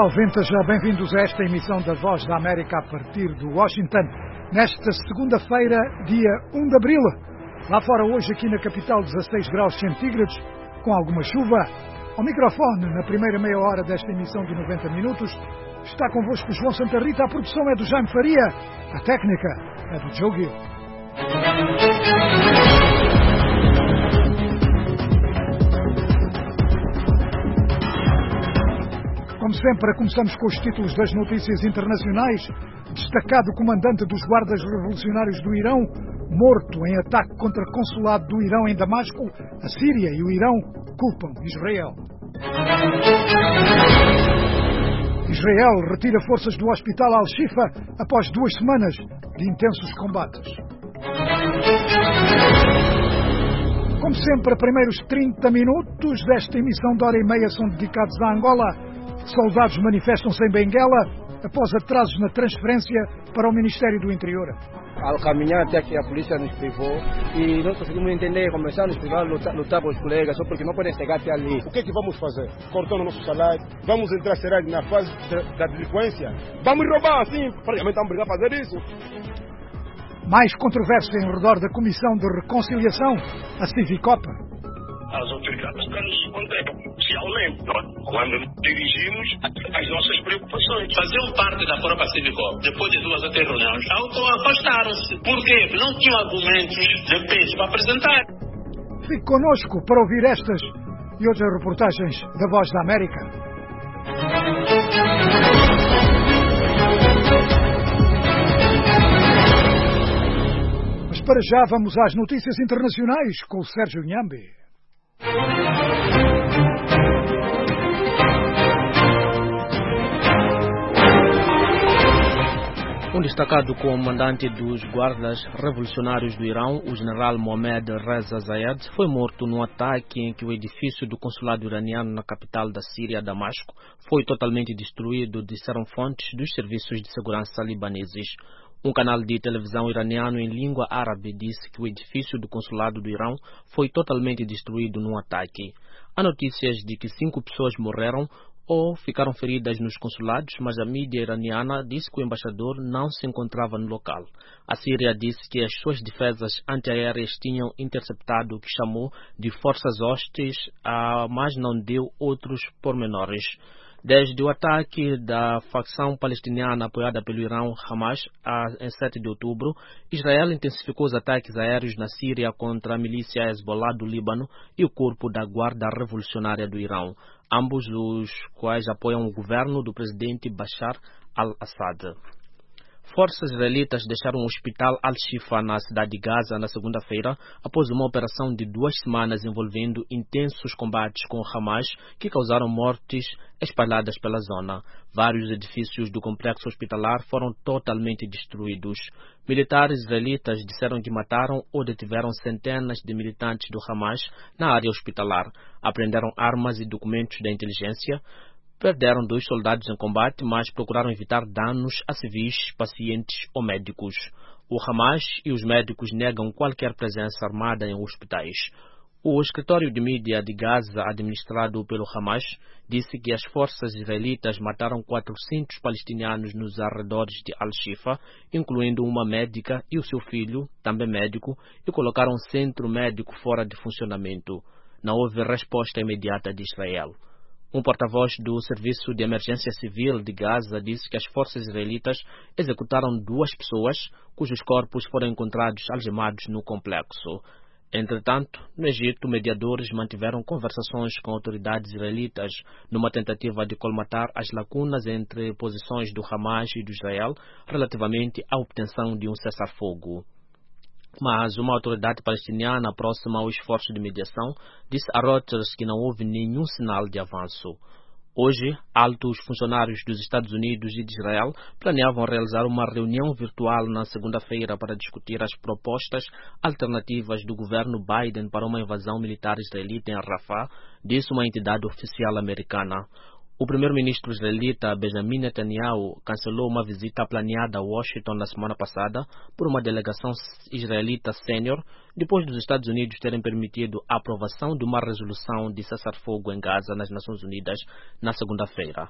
Olá, ouvintes, bem-vindos a esta emissão da Voz da América a partir de Washington, nesta segunda-feira, dia 1 de abril. Lá fora hoje, aqui na capital, 16 graus centígrados, com alguma chuva. Ao microfone, na primeira meia hora desta emissão de 90 minutos, está convosco João Santa Rita, a produção é do Jaime Faria, a técnica é do Joe Gil. Como sempre, começamos com os títulos das notícias internacionais. Destacado comandante dos guardas revolucionários do Irão, morto em ataque contra o consulado do Irão em Damasco. A Síria e o Irão culpam Israel. Israel retira forças do hospital Al-Shifa após 2 semanas de intensos combates. Como sempre, primeiros 30 minutos desta emissão de hora e meia são dedicados à Angola. Soldados manifestam-se em Benguela após atrasos na transferência para o Ministério do Interior. Ao caminhar até que a polícia nos privou e não conseguimos entender, começamos a lutar com os colegas só porque não podem chegar até ali. O que é que vamos fazer? Cortando o nosso salário? Vamos entrar, será, na fase da delinquência? Vamos roubar assim? Praticamente vamos brigar a fazer isso. Mais controvérsia em redor da Comissão de Reconciliação, a Civicopa. As autoridades dão-nos contexto oficialmente, quando dirigimos as nossas preocupações. Faziam parte da Fora Pacífico, depois de 2 ou 3 reuniões, afastaram-se. Por quê? Não tinham argumentos de peso para apresentar. Fique connosco para ouvir estas e outras reportagens da Voz da América. Mas para já vamos às notícias internacionais com o Sérgio Nhambi. Um destacado comandante dos guardas revolucionários do Irão, o general Mohammad Reza Zayed, foi morto num ataque em que o edifício do consulado iraniano na capital da Síria, Damasco, foi totalmente destruído, disseram fontes dos serviços de segurança libaneses. Um canal de televisão iraniano em língua árabe disse que o edifício do consulado do Irão foi totalmente destruído num ataque. Há notícias de que 5 pessoas morreram ou ficaram feridas nos consulados, mas a mídia iraniana disse que o embaixador não se encontrava no local. A Síria disse que as suas defesas antiaéreas tinham interceptado o que chamou de forças hostis, mas não deu outros pormenores. Desde o ataque da facção palestiniana apoiada pelo Irão, Hamas, em 7 de outubro, Israel intensificou os ataques aéreos na Síria contra a milícia Hezbollah do Líbano e o corpo da Guarda Revolucionária do Irão, ambos os quais apoiam o governo do presidente Bashar al-Assad. Forças israelitas deixaram o hospital Al-Shifa na cidade de Gaza na segunda-feira, após uma operação de 2 semanas envolvendo intensos combates com Hamas que causaram mortes espalhadas pela zona. Vários edifícios do complexo hospitalar foram totalmente destruídos. Militares israelitas disseram que mataram ou detiveram centenas de militantes do Hamas na área hospitalar, apreenderam armas e documentos da inteligência. Perderam 2 soldados em combate, mas procuraram evitar danos a civis, pacientes ou médicos. O Hamas e os médicos negam qualquer presença armada em hospitais. O escritório de mídia de Gaza, administrado pelo Hamas, disse que as forças israelitas mataram 400 palestinianos nos arredores de Al-Shifa, incluindo uma médica e o seu filho, também médico, e colocaram um centro médico fora de funcionamento. Não houve resposta imediata de Israel. Um porta-voz do Serviço de Emergência Civil de Gaza disse que as forças israelitas executaram 2 pessoas, cujos corpos foram encontrados algemados no complexo. Entretanto, no Egito, mediadores mantiveram conversações com autoridades israelitas numa tentativa de colmatar as lacunas entre posições do Hamas e do Israel relativamente à obtenção de um cessar-fogo. Mas uma autoridade palestiniana próxima ao esforço de mediação disse a Reuters que não houve nenhum sinal de avanço. Hoje, altos funcionários dos Estados Unidos e de Israel planeavam realizar uma reunião virtual na segunda-feira para discutir as propostas alternativas do governo Biden para uma invasão militar israelita em Rafah, disse uma entidade oficial americana. O primeiro-ministro israelita Benjamin Netanyahu cancelou uma visita planeada a Washington na semana passada por uma delegação israelita sênior, depois dos Estados Unidos terem permitido a aprovação de uma resolução de cessar-fogo em Gaza nas Nações Unidas na segunda-feira.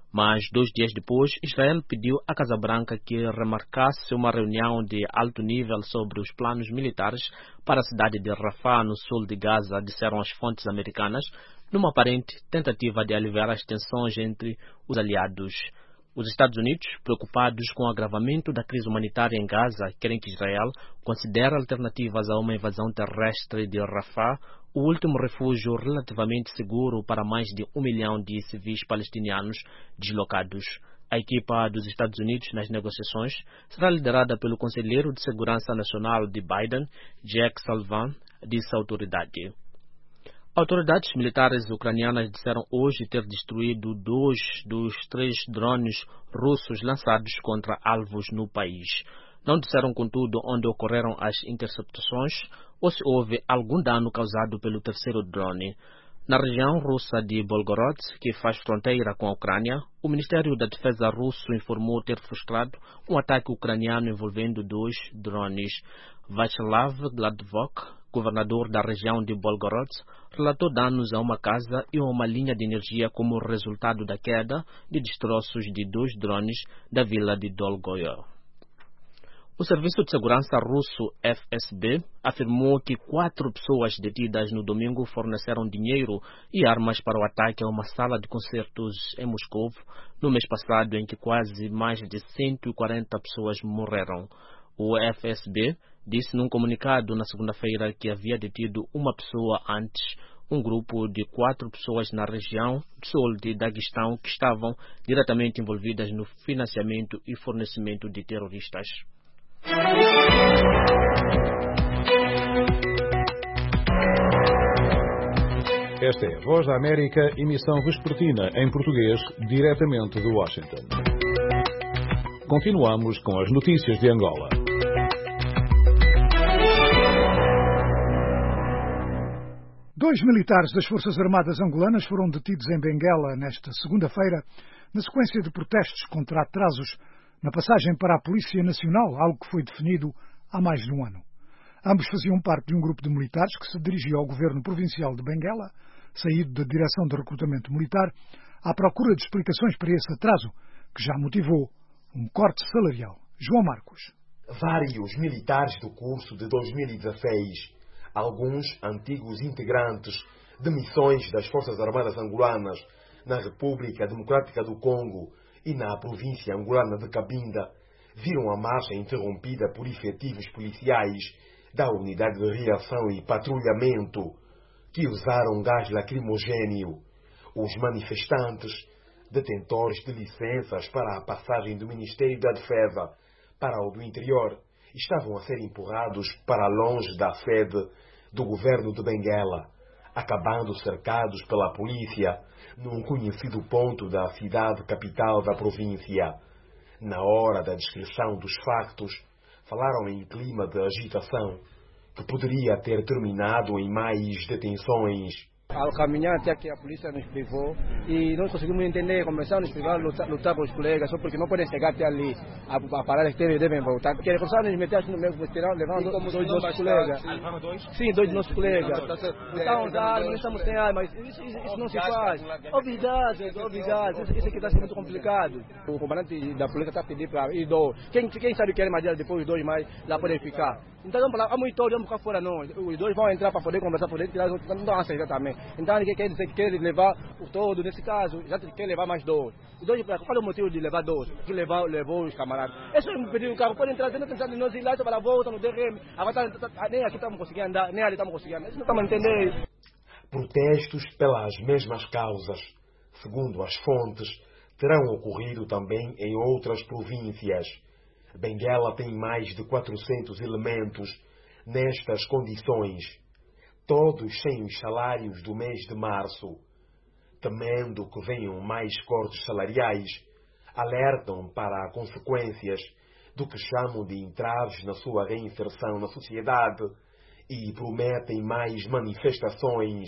Mas 2 dias depois, Israel pediu à Casa Branca que remarcasse uma reunião de alto nível sobre os planos militares para a cidade de Rafah, no sul de Gaza, disseram as fontes americanas, numa aparente tentativa de aliviar as tensões entre os aliados. Os Estados Unidos, preocupados com o agravamento da crise humanitária em Gaza, querem que Israel considere alternativas a uma invasão terrestre de Rafah, o último refúgio relativamente seguro para mais de 1 milhão de civis palestinianos deslocados. A equipa dos Estados Unidos nas negociações será liderada pelo conselheiro de Segurança Nacional de Biden, Jake Sullivan, disse a autoridade. Autoridades militares ucranianas disseram hoje ter destruído 2 dos 3 drones russos lançados contra alvos no país. Não disseram, contudo, onde ocorreram as interceptações ou se houve algum dano causado pelo terceiro drone. Na região russa de Belgorod, que faz fronteira com a Ucrânia, o Ministério da Defesa russo informou ter frustrado um ataque ucraniano envolvendo 2 drones. Vyacheslav Gladkov, governador da região de Belgorod, relatou danos a uma casa e a uma linha de energia como resultado da queda de destroços de 2 drones da vila de Dolgoye. O Serviço de Segurança russo FSB afirmou que 4 pessoas detidas no domingo forneceram dinheiro e armas para o ataque a uma sala de concertos em Moscou no mês passado, em que quase mais de 140 pessoas morreram. O FSB disse num comunicado na segunda-feira que havia detido uma pessoa antes, um grupo de 4 pessoas na região sul de Daguestão que estavam diretamente envolvidas no financiamento e fornecimento de terroristas. Esta é a Voz da América, emissão vespertina em português, diretamente de Washington. Continuamos com as notícias de Angola. Dois militares das Forças Armadas angolanas foram detidos em Benguela nesta segunda-feira, na sequência de protestos contra atrasos na passagem para a Polícia Nacional, algo que foi definido há mais de um ano. Ambos faziam parte de um grupo de militares que se dirigia ao governo provincial de Benguela, saído da Direção de Recrutamento Militar, à procura de explicações para esse atraso, que já motivou um corte salarial. João Marcos. Vários militares do curso de 2016, alguns antigos integrantes de missões das Forças Armadas angolanas na República Democrática do Congo e na província angolana de Cabinda, viram a marcha interrompida por efetivos policiais da Unidade de Reação e Patrulhamento, que usaram gás lacrimogéneo. Os manifestantes, detentores de licenças para a passagem do Ministério da Defesa para o do Interior, estavam a ser empurrados para longe da sede do governo de Benguela, acabando cercados pela polícia num conhecido ponto da cidade capital da província. Na hora da descrição dos factos, falaram em clima de agitação, que poderia ter terminado em mais detenções. Ao caminhar até aqui, a polícia nos privou e nós conseguimos entender, começaram a nos privar, lutar com os colegas, só porque não podem chegar até ali, a parada que devem voltar. Porque começaram a nos meter no mesmo veterano, levando 2 dos nossos colegas. Sim, 2 dos nossos colegas. Estamos armas, estamos sem armas, isso não se faz. Obrigado, isso aqui está sendo muito complicado. O comandante da polícia está pedindo para ir 2. Quem sabe que é mais depois os 2 mais lá podem ficar. Então vamos lá, vamos ficar fora não. Os 2 vão entrar para poder conversar, poder tirar, não estão a aceitar também. Então ele quer dizer que quer levar o todo, nesse caso, já quer levar mais 2. Os 2, qual é o motivo de levar 2? Que levou os camaradas. É só me pedir o carro, podem trazer, não tem de nós ir lá, para a volta, no DRM. Agora nem aqui estamos conseguindo andar, nem ali estamos conseguindo. Isso não estamos entendendo. Protestos pelas mesmas causas, segundo as fontes, terão ocorrido também em outras províncias. Benguela tem mais de 400 elementos nestas condições, todos sem os salários do mês de março. Temendo que venham mais cortes salariais, alertam para consequências do que chamam de entraves na sua reinserção na sociedade e prometem mais manifestações.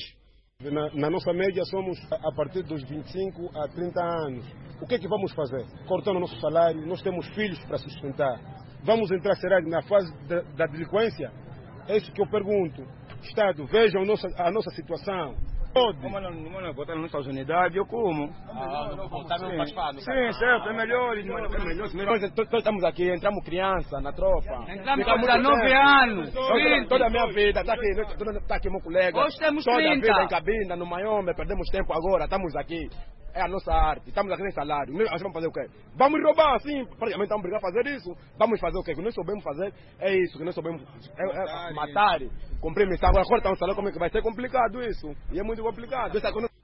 Na nossa média somos a partir dos 25 a 30 anos. O que é que vamos fazer? Cortando o nosso salário, nós temos filhos para sustentar. Vamos entrar, será, na fase da delinquência? É isso que eu pergunto. Estado, vejam a nossa situação. Pode. Como não votar nas nossas unidades, eu como. Sim, certo, é melhor. Todos estamos aqui, entramos criança na tropa. Entramos com 19 anos. Toda a minha vida, está aqui meu colega. Hoje temos toda 30. a vida em cabina, no Maiombe, perdemos tempo agora, estamos aqui. É a nossa arte, estamos aqui sem salário. Nós vamos fazer o quê? Vamos roubar, sim. Praticamente estamos brigar a fazer isso. Vamos fazer o quê? O que nós sabemos fazer é isso. Que nós sabemos matar, cumprir missão. Agora cortar um salário, como é que vai ser complicado isso? E é muito complicado.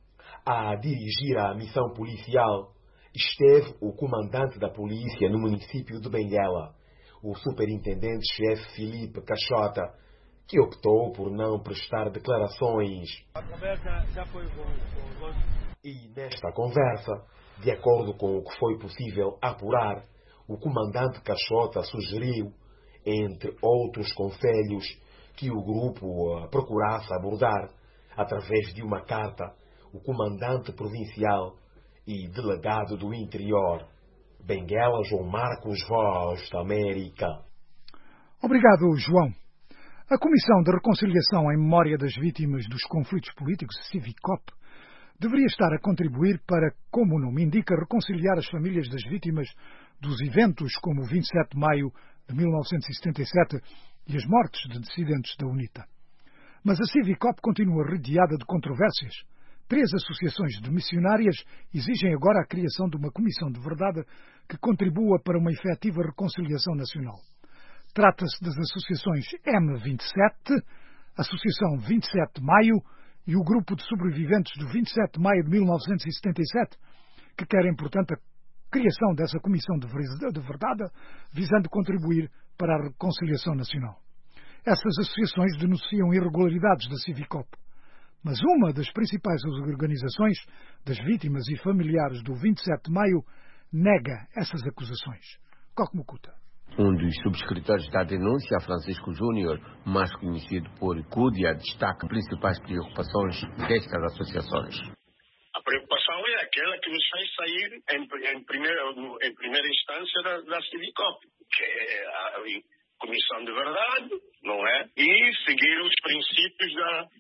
A dirigir a missão policial esteve o comandante da polícia no município de Benguela, o superintendente-chefe Filipe Caixota, que optou por não prestar declarações. A conversa já foi com E nesta conversa, de acordo com o que foi possível apurar, o comandante Caixota sugeriu, entre outros conselhos, que o grupo procurasse abordar, através de uma carta, o comandante provincial e delegado do interior. Benguela, João Marcos, Voz da América. Obrigado, João. A Comissão de Reconciliação em Memória das Vítimas dos Conflitos Políticos, CIVICOP, deveria estar a contribuir para, como o nome indica, reconciliar as famílias das vítimas dos eventos como o 27 de maio de 1977 e as mortes de dissidentes da UNITA. Mas a CIVICOP continua rodeada de controvérsias. 3 associações de missionárias exigem agora a criação de uma comissão de verdade que contribua para uma efetiva reconciliação nacional. Trata-se das associações M27, Associação 27 de Maio e o Grupo de Sobreviventes do 27 de Maio de 1977, que querem, portanto, a criação dessa comissão de verdade, visando contribuir para a reconciliação nacional. Essas associações denunciam irregularidades da CIVICOP, mas uma das principais organizações das vítimas e familiares do 27 de Maio nega essas acusações. Coque Mukuta. Um dos subscritores da denúncia, Francisco Júnior, mais conhecido por CUDIA, destaca as principais preocupações destas associações. A preocupação é aquela que nos faz sair em primeira instância da CIVICOP, que é a Comissão de Verdade, não é? E seguir os princípios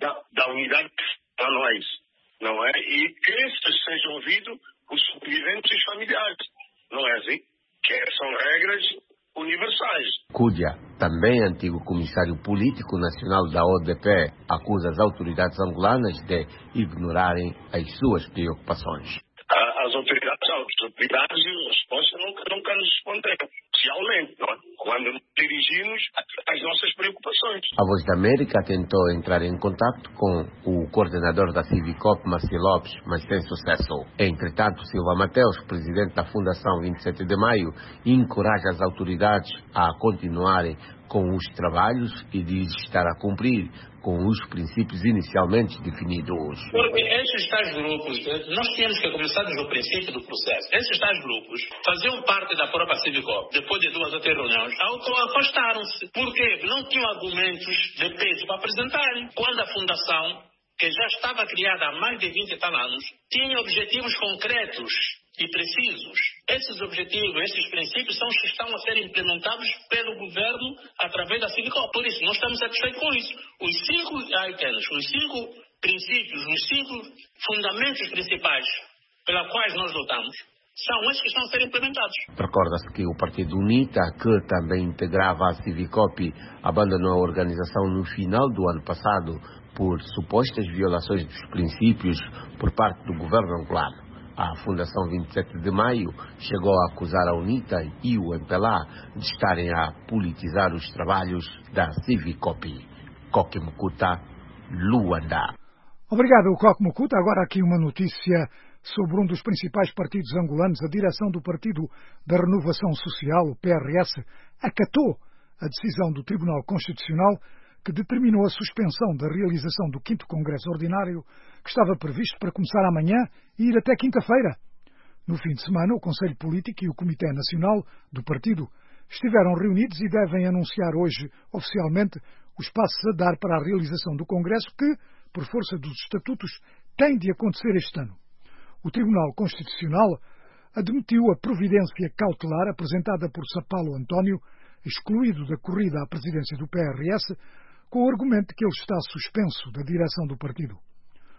da unidade para nós, não é? E que sejam ouvidos os sobreviventes e familiares, não é assim? Que são regras universais. Cúdia, também antigo comissário político nacional da ODP, acusa as autoridades angolanas de ignorarem as suas preocupações. As autoridades e os respostas nunca nos responderam, socialmente, não é? Quando nos dirigimos às nossas preocupações. A Voz da América tentou entrar em contato com o coordenador da CIVICOP, Marcelo Lopes, mas sem sucesso. Entretanto, Silva Mateus, presidente da Fundação 27 de Maio, encoraja as autoridades a continuarem com os trabalhos e diz estar a cumprir com os princípios inicialmente definidos. Porque esses tais grupos, nós tínhamos que começar desde o princípio do processo. Esses tais grupos faziam parte da própria CIVICOP. Depois de 2 ou 3 reuniões, afastaram-se. Porque não tinham argumentos de peso para apresentarem. Quando a fundação, que já estava criada há mais de 20 e tal anos, tinha objetivos concretos e precisos. Esses objetivos, esses princípios são os que estão a ser implementados pelo governo através da CIVICOP. Por isso, nós estamos satisfeitos com isso. Os 5 items, os 5 princípios, os 5 fundamentos principais pelos quais nós lutamos, são esses que estão a ser implementados. Recorda-se que o Partido UNITA, que também integrava a CIVICOP, abandonou a organização no final do ano passado por supostas violações dos princípios por parte do governo angolano. A Fundação 27 de Maio chegou a acusar a UNITA e o MPLA de estarem a politizar os trabalhos da CIVICOP. Coque Mukuta, Luanda. Obrigado, Coque Mukuta. Agora aqui uma notícia sobre um dos principais partidos angolanos. A direção do Partido da Renovação Social, o PRS, acatou a decisão do Tribunal Constitucional que determinou a suspensão da realização do 5º Congresso Ordinário, que estava previsto para começar amanhã e ir até quinta-feira. No fim de semana, o Conselho Político e o Comitê Nacional do Partido estiveram reunidos e devem anunciar hoje, oficialmente, os passos a dar para a realização do Congresso que, por força dos estatutos, tem de acontecer este ano. O Tribunal Constitucional admitiu a providência cautelar apresentada por Sapalo António, excluído da corrida à presidência do PRS, com o argumento que ele está suspenso da direção do partido.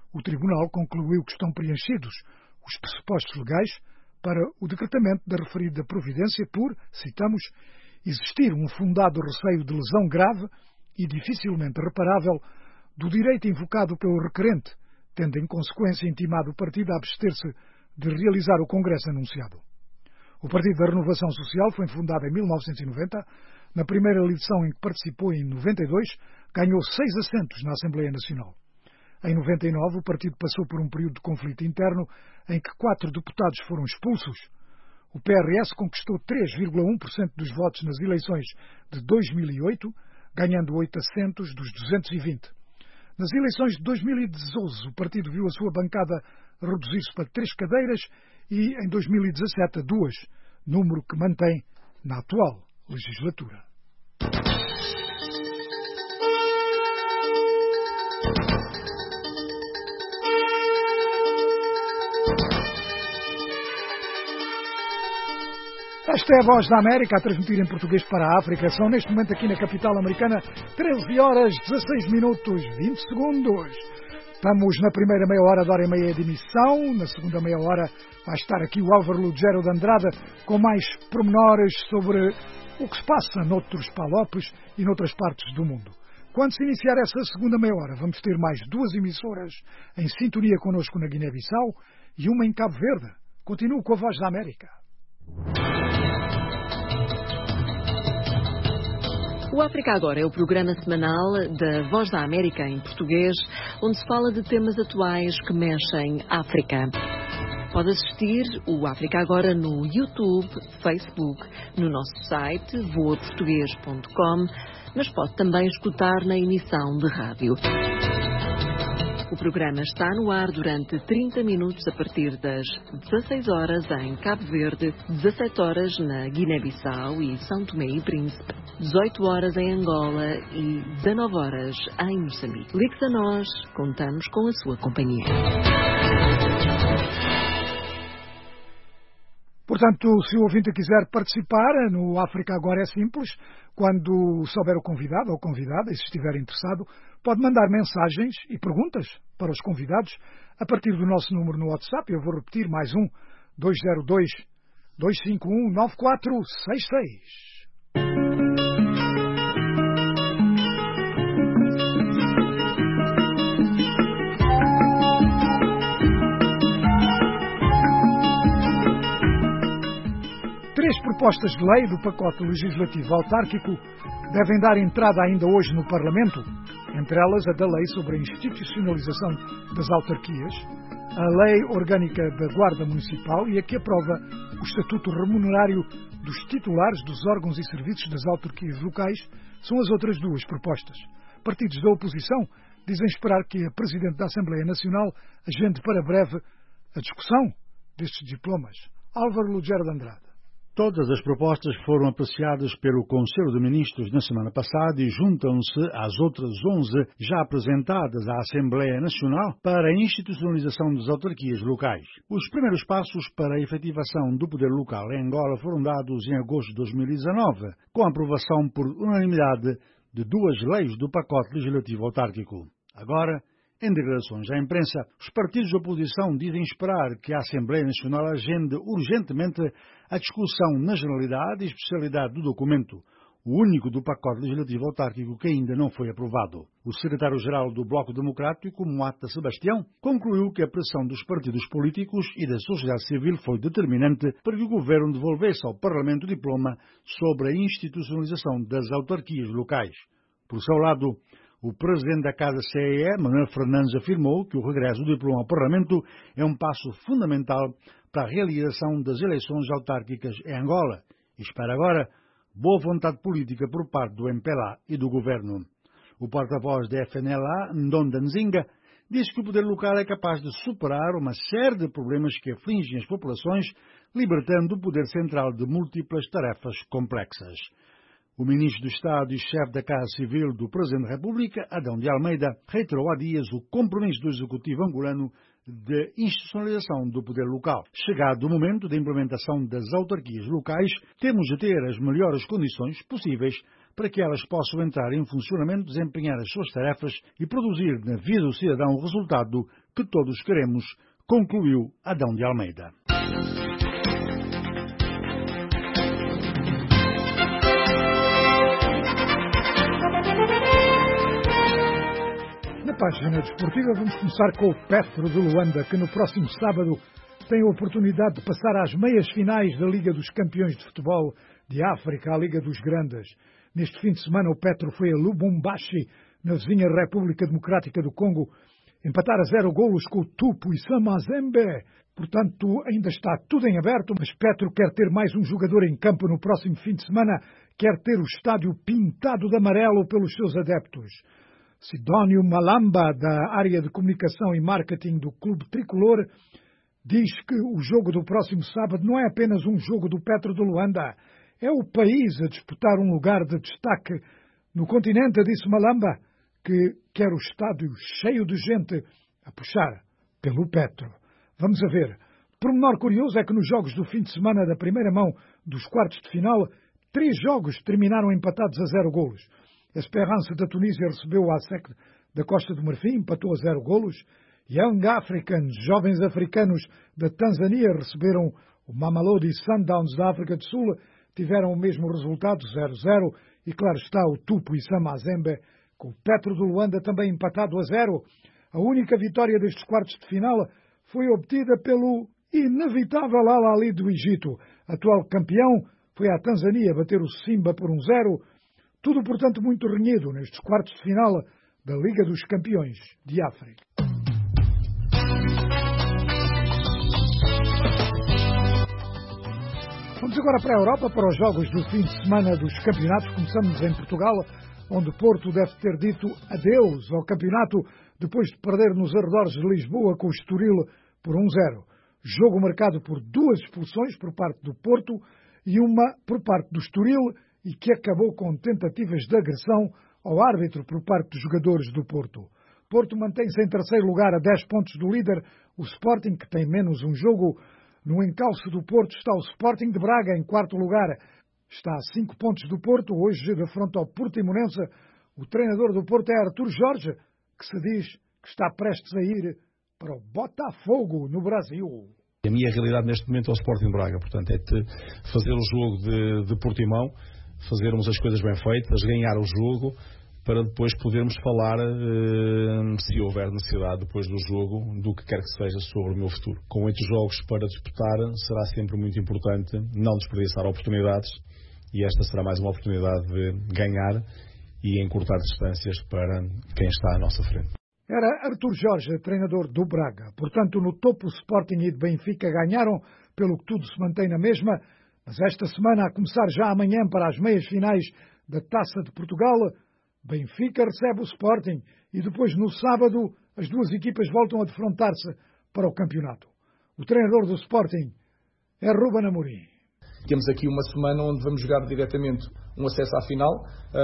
o Tribunal concluiu que estão preenchidos os pressupostos legais para o decretamento da referida providência por, citamos, existir um fundado receio de lesão grave e dificilmente reparável do direito invocado pelo requerente, tendo em consequência intimado o partido a abster-se de realizar o congresso anunciado. O Partido da Renovação Social foi fundado em 1990. Na primeira eleição em que participou em 92, ganhou 6 assentos na Assembleia Nacional. Em 99, o partido passou por um período de conflito interno em que 4 deputados foram expulsos. O PRS conquistou 3,1% dos votos nas eleições de 2008, ganhando 8 assentos dos 220. Nas eleições de 2012, o partido viu a sua bancada reduzir-se para 3 cadeiras e, em 2017, a 2, número que mantém na atual legislatura. Esta é a Voz da América, a transmitir em português para a África. São neste momento aqui na capital americana 13 horas, 16 minutos, 20 segundos. Estamos na primeira meia hora da hora e meia de emissão. Na segunda meia hora vai estar aqui o Álvaro Lugero de Andrade com mais pormenores sobre o que se passa noutros palopes e noutras partes do mundo. Quando se iniciar essa segunda meia hora, vamos ter mais 2 emissoras em sintonia connosco na Guiné-Bissau e uma em Cabo Verde. Continuo com a Voz da América. O África Agora é o programa semanal da Voz da América em português, onde se fala de temas atuais que mexem África. Pode assistir o África Agora no YouTube, Facebook, no nosso site voaportugues.com, mas pode também escutar na emissão de rádio. O programa está no ar durante 30 minutos a partir das 16 horas em Cabo Verde, 17 horas na Guiné-Bissau e São Tomé e Príncipe, 18 horas em Angola e 19 horas em Moçambique. Ligue-se a nós, contamos com a sua companhia. Portanto, se o ouvinte quiser participar no África Agora é simples. Quando souber o convidado ou convidada, e se estiver interessado, pode mandar mensagens e perguntas para os convidados a partir do nosso número no WhatsApp. Eu vou repetir mais 202-251-9466. Três propostas de lei do pacote legislativo autárquico devem dar entrada ainda hoje no Parlamento, entre elas a da Lei sobre a Institucionalização das Autarquias, a Lei Orgânica da Guarda Municipal e a que aprova o Estatuto Remunerário dos titulares dos órgãos e serviços das autarquias locais. São as outras 2 propostas. Partidos da oposição dizem esperar que a Presidente da Assembleia Nacional agende para breve a discussão destes diplomas. Álvaro Lugero de Andrade. Todas as propostas foram apreciadas pelo Conselho de Ministros na semana passada e juntam-se às outras 11 já apresentadas à Assembleia Nacional para a institucionalização das autarquias locais. Os primeiros passos para a efetivação do poder local em Angola foram dados em agosto de 2019, com a aprovação por unanimidade de 2 leis do pacote legislativo autárquico. Agora, em declarações à imprensa, os partidos de oposição dizem esperar que a Assembleia Nacional agende urgentemente a discussão na generalidade e especialidade do documento, o único do pacote legislativo autárquico que ainda não foi aprovado. O secretário-geral do Bloco Democrático, Moata Sebastião, concluiu que a pressão dos partidos políticos e da sociedade civil foi determinante para que o governo devolvesse ao Parlamento o diploma sobre a institucionalização das autarquias locais. Por seu lado, o presidente da Casa CEE, Manuel Fernandes, afirmou que o regresso do diploma ao Parlamento é um passo fundamental para a realização das eleições autárquicas em Angola e espera agora boa vontade política por parte do MPLA e do governo. O porta-voz da FNLA, Ndonda Nzinga, diz que o poder local é capaz de superar uma série de problemas que afligem as populações, libertando o poder central de múltiplas tarefas complexas. O ministro do Estado e chefe da Casa Civil do Presidente da República, Adão de Almeida, reiterou há dias o compromisso do Executivo angolano de institucionalização do poder local. Chegado o momento da implementação das autarquias locais, temos de ter as melhores condições possíveis para que elas possam entrar em funcionamento, desempenhar as suas tarefas e produzir na vida do cidadão o resultado que todos queremos, concluiu Adão de Almeida. Na página desportiva vamos começar com o Petro de Luanda, que no próximo sábado tem a oportunidade de passar às meias finais da Liga dos Campeões de Futebol de África, a Liga dos Grandes. Neste fim de semana o Petro foi a Lubumbashi, na vizinha República Democrática do Congo, empatar a 0 golos com o Tupo e Mazembe. Portanto, ainda está tudo em aberto, mas Petro quer ter mais um jogador em campo no próximo fim de semana, quer ter o estádio pintado de amarelo pelos seus adeptos. Sidónio Malamba, da área de comunicação e marketing do Clube Tricolor, diz que o jogo do próximo sábado não é apenas um jogo do Petro de Luanda, é o país a disputar um lugar de destaque no continente, disse Malamba, que quer o estádio cheio de gente a puxar pelo Petro. Vamos a ver. Pormenor curioso é que nos jogos do fim de semana da primeira mão dos quartos de final, 3 jogos terminaram empatados a 0 golos. A Esperance da Tunísia recebeu o ASEC da Costa do Marfim, empatou a 0 golos. Young Africans, jovens africanos da Tanzânia, receberam o Mamelodi Sundowns da África do Sul, tiveram o mesmo resultado, 0-0. E claro está o Tupo e Mazembe, com o Petro de Luanda também empatado a 0. A única vitória destes quartos de final foi obtida pelo inevitável Al-Ahly do Egito. Atual campeão foi a Tanzânia bater o Simba por 1-0. Tudo, portanto, muito renhido nestes quartos de final da Liga dos Campeões de África. Vamos agora para a Europa, para os jogos do fim de semana dos campeonatos. Começamos em Portugal, onde Porto deve ter dito adeus ao campeonato depois de perder nos arredores de Lisboa com o Estoril por 1-0. Jogo marcado por 2 expulsões por parte do Porto e uma por parte do Estoril, e que acabou com tentativas de agressão ao árbitro por parte dos jogadores do Porto. Porto mantém-se em terceiro lugar a 10 pontos do líder, o Sporting, que tem menos um jogo. No encalço do Porto está o Sporting de Braga, em quarto lugar. Está a 5 pontos do Porto, hoje de frente ao Portimonense. O treinador do Porto é Artur Jorge, que se diz que está prestes a ir para o Botafogo, no Brasil. A minha realidade neste momento é o Sporting de Braga, portanto, é fazer o jogo de Portimão, fazermos as coisas bem feitas, ganhar o jogo, para depois podermos falar, se houver necessidade depois do jogo, do que quer que seja sobre o meu futuro. Com 8 jogos para disputar, será sempre muito importante não desperdiçar oportunidades, e esta será mais uma oportunidade de ganhar e encurtar distâncias para quem está à nossa frente. Era Artur Jorge, treinador do Braga. Portanto, no topo, o Sporting e o Benfica ganharam, pelo que tudo se mantém na mesma. Mas esta semana, a começar já amanhã para as meias finais da Taça de Portugal, Benfica recebe o Sporting e depois, no sábado, as duas equipas voltam a defrontar-se para o campeonato. O treinador do Sporting é Ruben Amorim. Temos aqui uma semana onde vamos jogar diretamente um acesso à final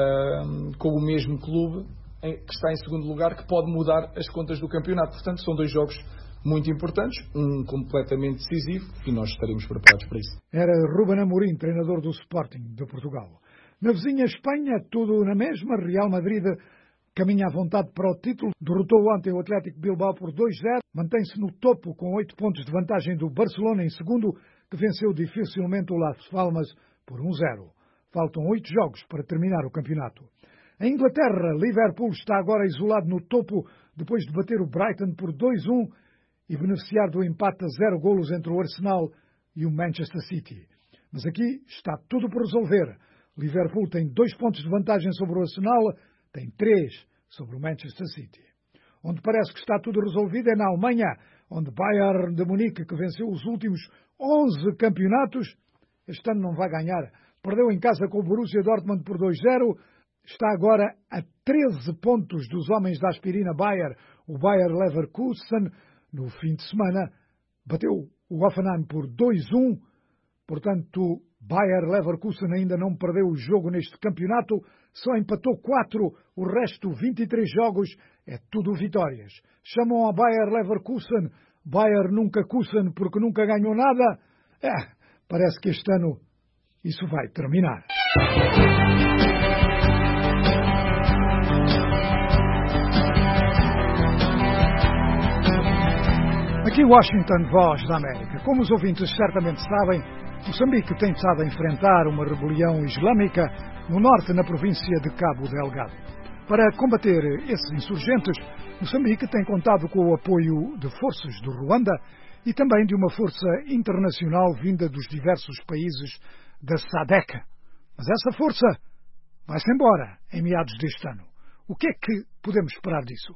com o mesmo clube que está em segundo lugar, que pode mudar as contas do campeonato. Portanto, são 2 jogos muito importantes, um completamente decisivo, e nós estaremos preparados para isso. Era Ruben Amorim, treinador do Sporting de Portugal. Na vizinha Espanha, tudo na mesma. Real Madrid caminha à vontade para o título, derrotou ontem o Atlético Bilbao por 2-0, mantém-se no topo com 8 pontos de vantagem do Barcelona em segundo, que venceu dificilmente o Las Palmas por 1-0. Faltam 8 jogos para terminar o campeonato. Em Inglaterra, Liverpool está agora isolado no topo depois de bater o Brighton por 2-1 e beneficiar do empate a 0 golos entre o Arsenal e o Manchester City. Mas aqui está tudo por resolver. Liverpool tem 2 pontos de vantagem sobre o Arsenal, tem 3 sobre o Manchester City. Onde parece que está tudo resolvido é na Alemanha, onde Bayern de Munique, que venceu os últimos 11 campeonatos, este ano não vai ganhar. Perdeu em casa com o Borussia Dortmund por 2-0, está agora a 13 pontos dos homens da aspirina Bayer, o Bayer Leverkusen. No fim de semana bateu o Hoffenheim por 2-1, portanto Bayer Leverkusen ainda não perdeu o jogo neste campeonato, só empatou 4, o resto 23 jogos é tudo vitórias. Chamam a Bayer Leverkusen Bayer nunca Kusen porque nunca ganhou nada. Parece que este ano isso vai terminar. Aqui em Washington, Voz da América. Como os ouvintes certamente sabem, Moçambique tem estado a enfrentar uma rebelião islâmica no norte, na província de Cabo Delgado. Para combater esses insurgentes, Moçambique tem contado com o apoio de forças do Ruanda e também de uma força internacional vinda dos diversos países da SADC. Mas essa força vai-se embora em meados deste ano. O que é que podemos esperar disso?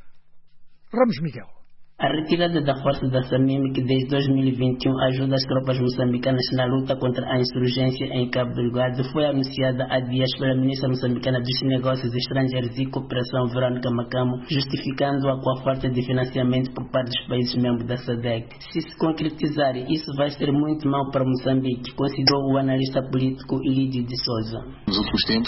Ramos Miguel. A retirada da força da SAMIM, que desde 2021 ajuda as tropas moçambicanas na luta contra a insurgência em Cabo Delgado, foi anunciada há dias pela ministra moçambicana dos Negócios Estrangeiros e Cooperação, Verônica Macamo, justificando-a com a falta de financiamento por parte dos países membros da SADC. Se concretizar, isso vai ser muito mau para Moçambique, considerou o analista político Lídio de Souza. Nos últimos tempos,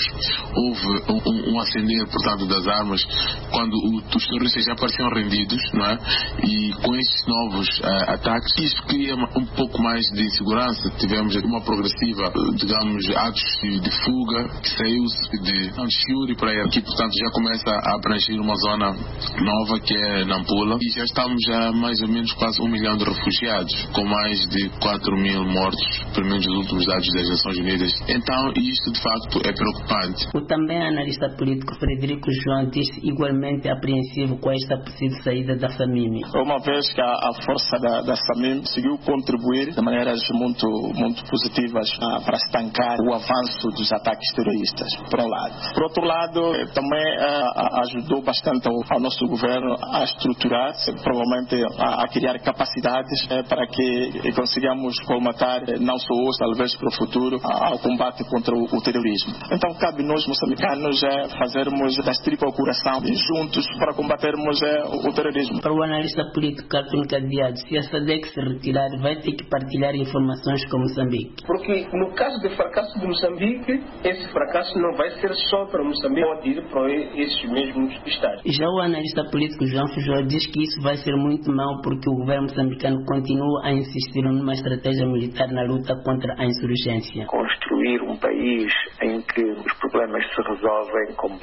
houve um acender, portanto, das armas, quando os terroristas já pareciam rendidos, não é? E com estes novos ataques, isso cria um pouco mais de insegurança. Tivemos uma progressiva, digamos, atos de fuga, que saiu-se de Chiuri para aqui, portanto já começa a abranger uma zona nova que é Nampula, e já estamos a mais ou menos quase 1 milhão de refugiados, com mais de 4.000 mortos, pelo menos os últimos dados das Nações Unidas. Então isto de facto é preocupante. O também analista político Frederico João disse igualmente apreensivo com esta possível saída da SAMIM. Uma vez que a força da SAMIM conseguiu contribuir de maneiras muito positivas para estancar o avanço dos ataques terroristas, por um lado. Por outro lado, também ajudou bastante ao nosso governo a estruturar, provavelmente a criar capacidades para que consigamos colmatar não só hoje, talvez para o futuro, ao combate contra o terrorismo. Então cabe nós moçambicanos fazermos da estripa ao coração juntos para combatermos o terrorismo. Para o analista político Cartoon Cadeado, se a SADC se retirar, vai ter que partilhar informações com Moçambique. Porque no caso de fracasso de Moçambique, esse fracasso não vai ser só para Moçambique, pode ir para esses mesmos estados. Já o analista político João Fujó diz que isso vai ser muito mau porque o governo moçambicano continua a insistir numa estratégia militar na luta contra a insurgência. Construir um país em que os problemas se resolvem com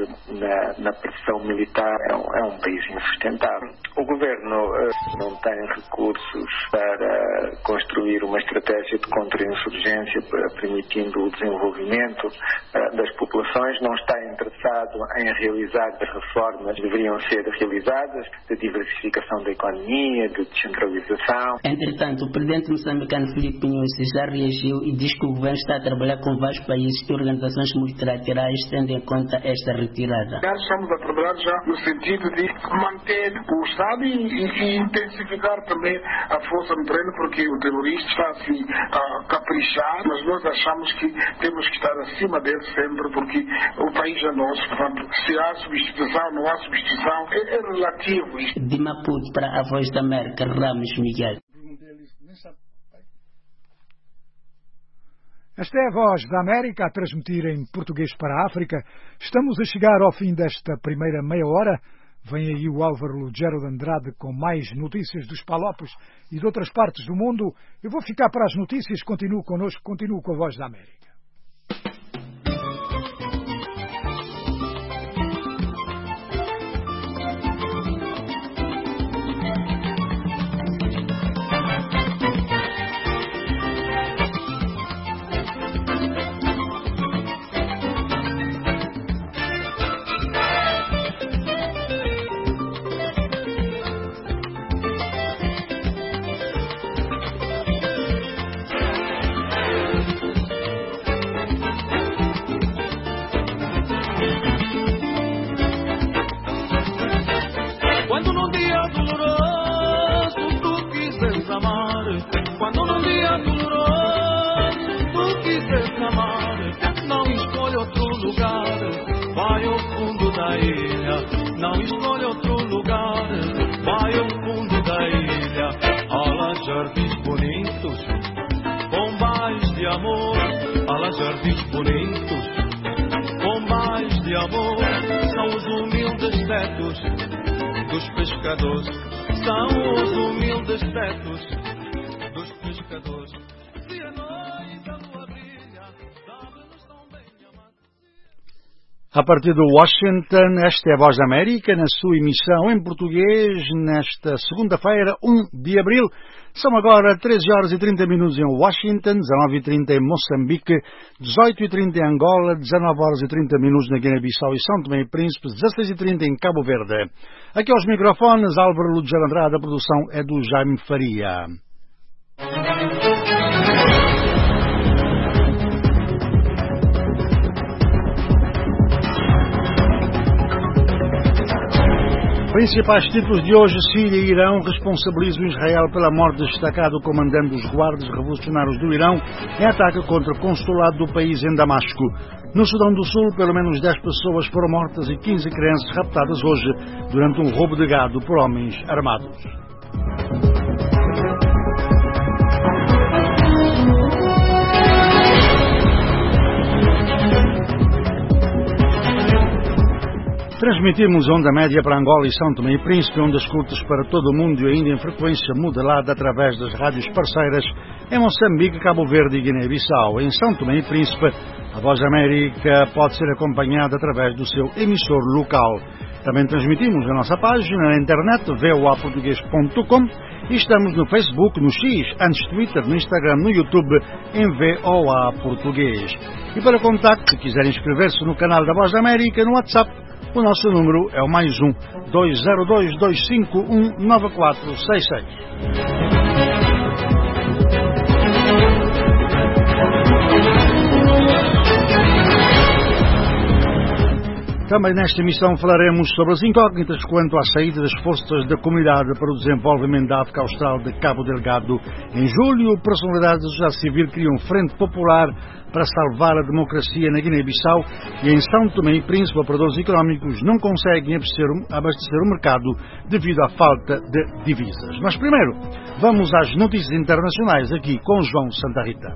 base na pressão militar é um país insustentável. O governo não tem recursos para construir uma estratégia de contra-insurgência permitindo o desenvolvimento das populações, não está interessado em realizar as reformas que deveriam ser realizadas, de diversificação da economia, de descentralização. Entretanto, o presidente moçambicano Filipe Nunes já reagiu e diz que o governo está a trabalhar com vários países e organizações multilaterais tendo em conta esta retirada. Nós estamos a trabalhar já no sentido de manter o Estado e intensificar também a força no terreno, porque o terrorista está assim a caprichar, mas nós achamos que temos que estar acima dele sempre, porque o país é nosso. Portanto, se há substituição, não há substituição, é relativo. De Maputo para a Voz da América, Ramos Miguel. Esta é a Voz da América a transmitir em português para a África. Estamos a chegar ao fim desta primeira meia hora. Vem aí o Álvaro Lugero de Andrade com mais notícias dos Palopes e de outras partes do mundo. Eu vou ficar para as notícias. Continuo connosco, continuo com a Voz da América. Quando num dia doloroso tu quiseres amar, não escolhe outro lugar, vai ao fundo da ilha. Não escolhe outro lugar, vai ao fundo da ilha. Há lá jardins bonitos, bombais de amor. Há lá jardins bonitos, bombais de amor. São os humildes tetos dos pescadores. São os humildes tetos dos pescadores. Se a noite a lua brilha, sabe-nos tão bem amar. A partir de Washington, esta é a Voz da América, na sua emissão em português, nesta segunda-feira, 1 de abril. São agora 13 horas e 30 minutos em Washington, 19h30 em Moçambique, 18h30 em Angola, 19 horas e 30 minutos na Guiné-Bissau e São Tomé e Príncipe, 16h30 em Cabo Verde. Aqui aos microfones, Álvaro Lúcio Andrade, a produção é do Jaime Faria. Principais títulos de hoje: Síria e Irão responsabilizam Israel pela morte do destacado comandante dos guardas revolucionários do Irão em ataque contra o consulado do país em Damasco. No Sudão do Sul, pelo menos 10 pessoas foram mortas e 15 crianças raptadas hoje durante um roubo de gado por homens armados. Transmitimos onda média para Angola e São Tomé e Príncipe, ondas curtas para todo o mundo e ainda em frequência modelada através das rádios parceiras em Moçambique, Cabo Verde e Guiné-Bissau. Em São Tomé e Príncipe, a Voz da América pode ser acompanhada através do seu emissor local. Também transmitimos na nossa página na internet voaportugues.com e estamos no Facebook, no X, antes Twitter, no Instagram, no YouTube, em VOA Português. E para contacto, se quiserem inscrever-se no canal da Voz da América no WhatsApp, o nosso número é o +1 202 251 9466. Também nesta emissão falaremos sobre as incógnitas quanto à saída das forças da Comunidade para o Desenvolvimento da África Austral de Cabo Delgado. Em julho, personalidades da sociedade civil criam Frente Popular para salvar a democracia na Guiné-Bissau e em São Tomé e Príncipe, operadores económicos não conseguem abastecer o mercado devido à falta de divisas. Mas primeiro, vamos às notícias internacionais aqui com João Santa Rita.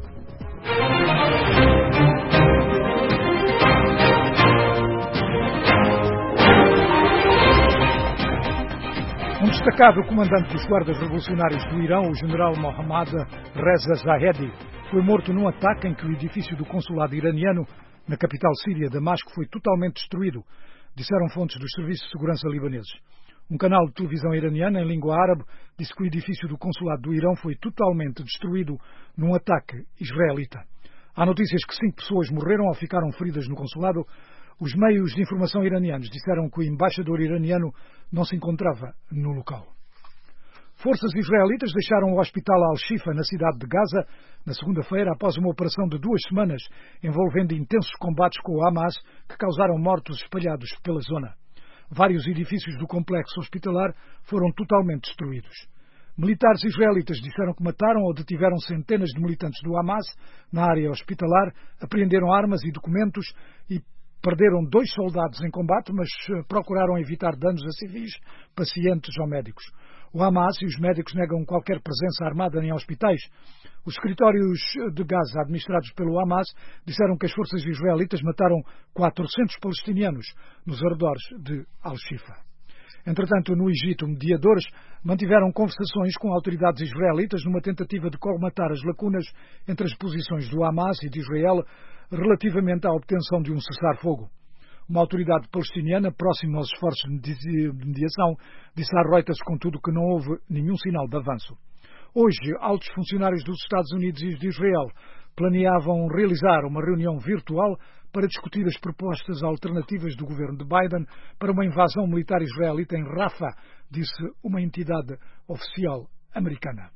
Um destacado comandante dos guardas revolucionários do Irão, o general Mohammad Reza Zahedi, foi morto num ataque em que o edifício do consulado iraniano na capital síria, Damasco, foi totalmente destruído, disseram fontes dos serviços de segurança libaneses. Um canal de televisão iraniano em língua árabe disse que o edifício do consulado do Irão foi totalmente destruído num ataque israelita. Há notícias que 5 pessoas morreram ou ficaram feridas no consulado. Os meios de informação iranianos disseram que o embaixador iraniano não se encontrava no local. Forças israelitas deixaram o hospital Al-Shifa, na cidade de Gaza, na segunda-feira, após uma operação de 2 semanas envolvendo intensos combates com o Hamas que causaram mortos espalhados pela zona. Vários edifícios do complexo hospitalar foram totalmente destruídos. Militares israelitas disseram que mataram ou detiveram centenas de militantes do Hamas na área hospitalar, apreenderam armas e documentos e perderam 2 soldados em combate, mas procuraram evitar danos a civis, pacientes ou médicos. O Hamas e os médicos negam qualquer presença armada em hospitais. Os escritórios de Gaza, administrados pelo Hamas, disseram que as forças israelitas mataram 400 palestinianos nos arredores de Al-Shifa. Entretanto, no Egito, mediadores mantiveram conversações com autoridades israelitas numa tentativa de colmatar as lacunas entre as posições do Hamas e de Israel relativamente à obtenção de um cessar-fogo. Uma autoridade palestiniana próxima aos esforços de mediação disse à Reuters, contudo, que não houve nenhum sinal de avanço. Hoje, altos funcionários dos Estados Unidos e de Israel planeavam realizar uma reunião virtual para discutir as propostas alternativas do governo de Biden para uma invasão militar israelita em Rafah, disse uma entidade oficial americana.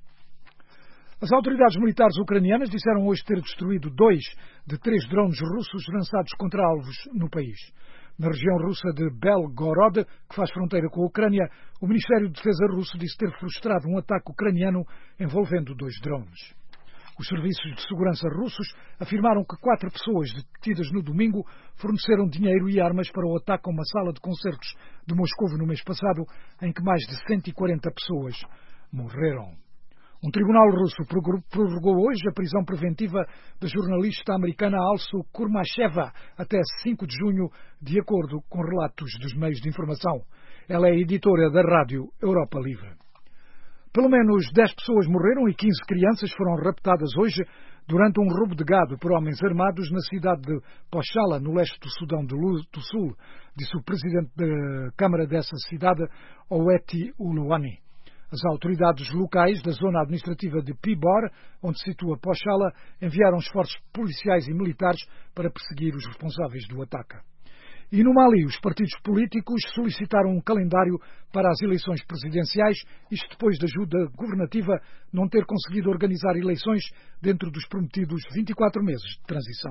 As autoridades militares ucranianas disseram hoje ter destruído 2 de 3 drones russos lançados contra alvos no país. Na região russa de Belgorod, que faz fronteira com a Ucrânia, o Ministério de Defesa russo disse ter frustrado um ataque ucraniano envolvendo 2 drones. Os serviços de segurança russos afirmaram que 4 pessoas detidas no domingo forneceram dinheiro e armas para o ataque a uma sala de concertos de Moscou no mês passado, em que mais de 140 pessoas morreram. Um tribunal russo prorrogou hoje a prisão preventiva da jornalista americana Alsu Kurmasheva até 5 de junho, de acordo com relatos dos meios de informação. Ela é editora da rádio Europa Livre. Pelo menos 10 pessoas morreram e 15 crianças foram raptadas hoje durante um roubo de gado por homens armados na cidade de Pochala, no leste do Sudão do Sul, disse o presidente da Câmara dessa cidade, Oweti Uluwani. As autoridades locais da zona administrativa de Pibor, onde se situa Pochala, enviaram esforços policiais e militares para perseguir os responsáveis do ataque. E no Mali, os partidos políticos solicitaram um calendário para as eleições presidenciais, isto depois da ajuda governativa não ter conseguido organizar eleições dentro dos prometidos 24 meses de transição.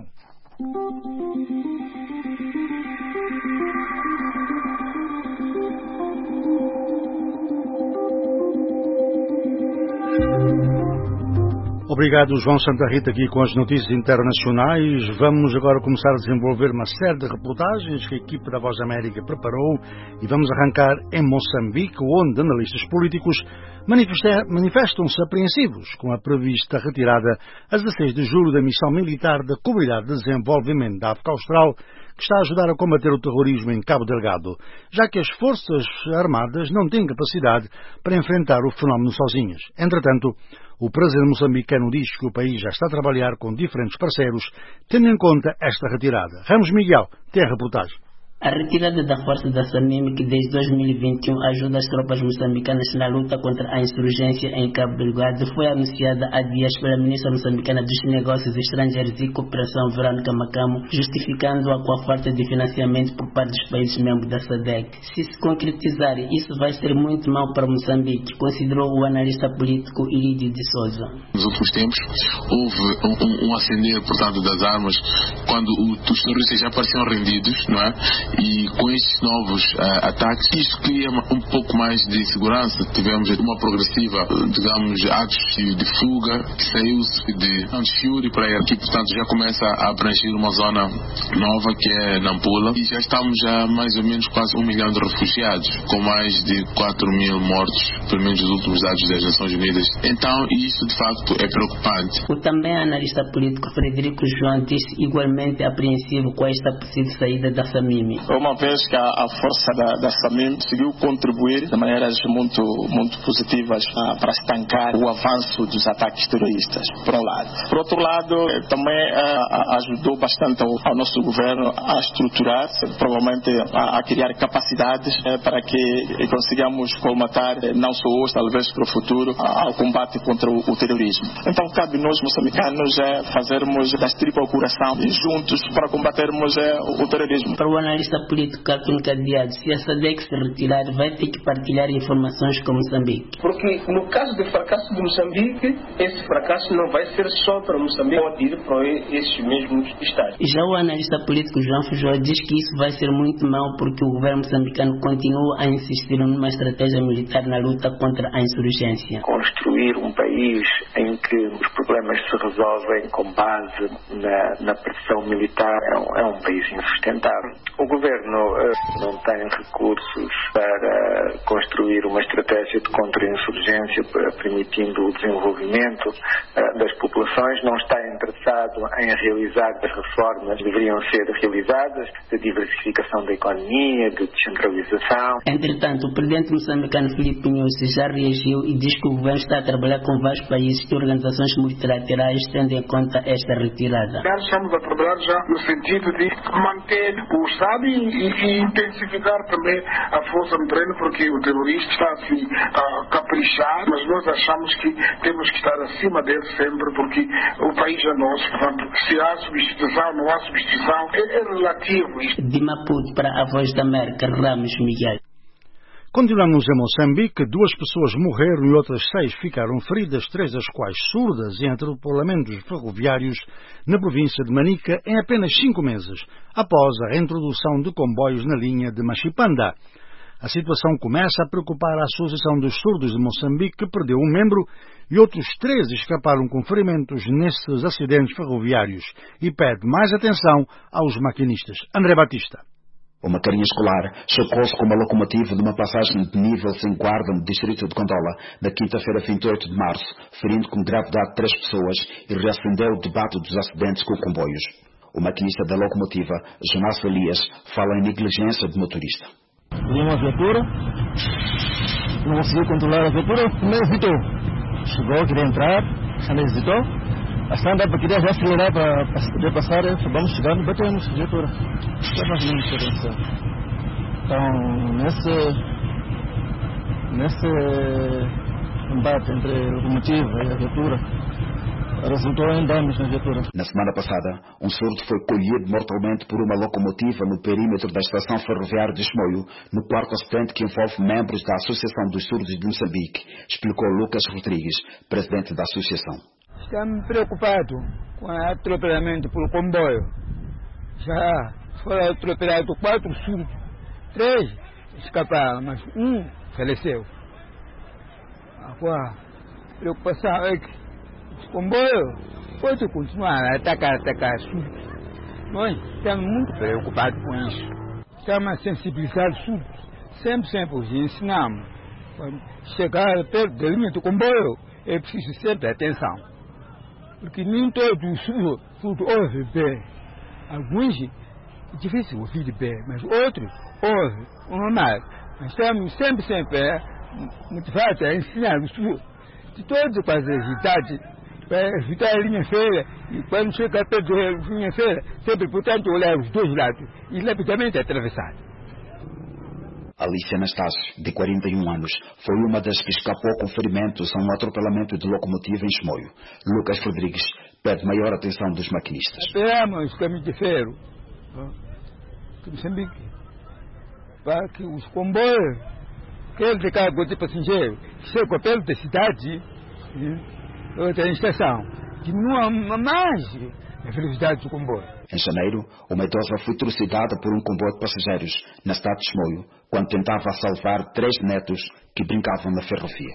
Obrigado, João Santa Rita, aqui com as notícias internacionais. Vamos agora começar a desenvolver uma série de reportagens que a equipe da Voz da América preparou e vamos arrancar em Moçambique, onde analistas políticos manifestam-se apreensivos com a prevista retirada a 16 de julho da missão militar da Comunidade de Desenvolvimento da África Austral, que está a ajudar a combater o terrorismo em Cabo Delgado, já que as Forças Armadas não têm capacidade para enfrentar o fenómeno sozinhas. Entretanto, o presidente moçambicano diz que o país já está a trabalhar com diferentes parceiros, tendo em conta esta retirada. Ramos Miguel tem a reportagem. A retirada da força da SAMIM, que desde 2021 ajuda as tropas moçambicanas na luta contra a insurgência em Cabo Delgado, foi anunciada há dias pela ministra moçambicana dos Negócios Estrangeiros e Cooperação, Verônica Macamo, justificando-a com a falta de financiamento por parte dos países membros da SADC. Se concretizar, isso vai ser muito mau para Moçambique, considerou o analista político Ilídio de Souza. Nos últimos tempos houve um acender, portanto, das armas quando os terroristas já pareciam rendidos, não é? E com estes novos ataques, isto cria um pouco mais de segurança. Tivemos uma progressiva, digamos, atos de fuga, que saiu-se de Anchiuri para aqui, portanto já começa a abranger uma zona nova que é Nampula, e já estamos a mais ou menos quase 1 milhão de refugiados, com mais de 4 mil mortos, pelo menos os últimos dados das Nações Unidas. Então isso de facto é preocupante. O também analista político Frederico João disse igualmente apreensivo com esta possível saída da SAMIM. Uma vez que a força da SAMIM conseguiu contribuir de maneiras muito positivas para estancar o avanço dos ataques terroristas, por um lado. Por outro lado, também ajudou bastante ao nosso governo a estruturar, provavelmente a criar capacidades para que consigamos colmatar não só hoje, talvez para o futuro, ao combate contra o terrorismo. Então cabe nós moçambicanos fazermos das tripas ao coração juntos para combatermos o terrorismo. Para o analista político Cartoon Cadeado, se a SADC se retirar, vai ter que partilhar informações com Moçambique. Porque no caso do fracasso de Moçambique, esse fracasso não vai ser só para Moçambique, pode ir para esses mesmos estados. Já o analista político João Fujó diz que isso vai ser muito mau porque o governo moçambicano continua a insistir numa estratégia militar na luta contra a insurgência. Construir um país em que os problemas se resolvem com base na pressão militar é um país insustentável. O governo não tem recursos para construir uma estratégia de contra-insurgência permitindo o desenvolvimento das populações, não está interessado em realizar as reformas que deveriam ser realizadas, de diversificação da economia, de descentralização. Entretanto, o presidente moçambicano Filipe Nyusi já reagiu e diz que o governo está a trabalhar com vários países e organizações multilaterais tendo em conta esta retirada. Nós estamos a trabalhar já no sentido de manter o Estado e intensificar também a força no terreno, porque o terrorista está assim a caprichar, mas nós achamos que temos que estar acima dele sempre, porque o país é nosso. Portanto, se há substituição, não há substituição, é relativo. De Maputo para a Voz da América, Ramos Miguel. Continuamos em Moçambique. 2 pessoas morreram e outras 6 ficaram feridas, 3 das quais surdas, em atropelamentos ferroviários na província de Manica em apenas 5 meses, após a reintrodução de comboios na linha de Machipanda. A situação começa a preocupar a Associação dos Surdos de Moçambique, que perdeu um membro, e outros 13 escaparam com ferimentos nesses acidentes ferroviários, e pede mais atenção aos maquinistas. André Batista. Uma carrinha escolar chocou-se com uma locomotiva de uma passagem de nível sem guarda no distrito de Condola na quinta-feira 28 de março, ferindo com gravidade 3 pessoas e reacendeu o debate dos acidentes com comboios. O maquinista da locomotiva, Jonas Elias, fala em negligência do motorista. Vinha uma viatura, não conseguiu controlar a viatura, primeiro hesitou. Chegou, queria entrar, ainda hesitou. Bastante para querer já acelerar para poder passar, vamos chegando, batemos a viatura. Isso é mais ou menos o que aconteceu. Então, nesse embate entre a locomotiva e a viatura, resultou em danos na viatura. Na semana passada, um surdo foi colhido mortalmente por uma locomotiva no perímetro da estação ferroviária de Chimoio, no quarto acidente que envolve membros da Associação dos Surdos de Moçambique, explicou Lucas Rodrigues, presidente da associação. Estamos preocupados com o atropelamento pelo comboio. Já foram atropelados 4 surdos, 3 escaparam, mas um faleceu. Agora, a preocupação é que o comboio pode continuar a atacar surdos. Nós estamos muito preocupados com isso. Estamos a sensibilizar os surdos. Sempre os ensinamos. Quando chegar perto do limite do comboio, é preciso sempre atenção. Porque nem todos os surdos ouvem bem. Alguns é difícil ouvir bem, mas outros ouvem normal. Mas estamos sempre motivados a ensinar os surdos de todas as idades para evitar a linha feia. E quando chega perto da linha feia, sempre, portanto, olhar os dois lados e rapidamente atravessar. Alicia Anastácio, de 41 anos, foi uma das que escapou com ferimentos a um atropelamento de locomotiva em Chimoio. Lucas Rodrigues pede maior atenção dos maquinistas. Esperamos o caminho de ferro, de Moçambique, para que os comboios, aqueles de carga de passageiro, que chegam perto da cidade, da estação, diminuam mais a velocidade do comboio. Em janeiro, uma idosa foi trucidada por um comboio de passageiros na cidade de Chimoio, quando tentava salvar 3 netos que brincavam na ferrovia.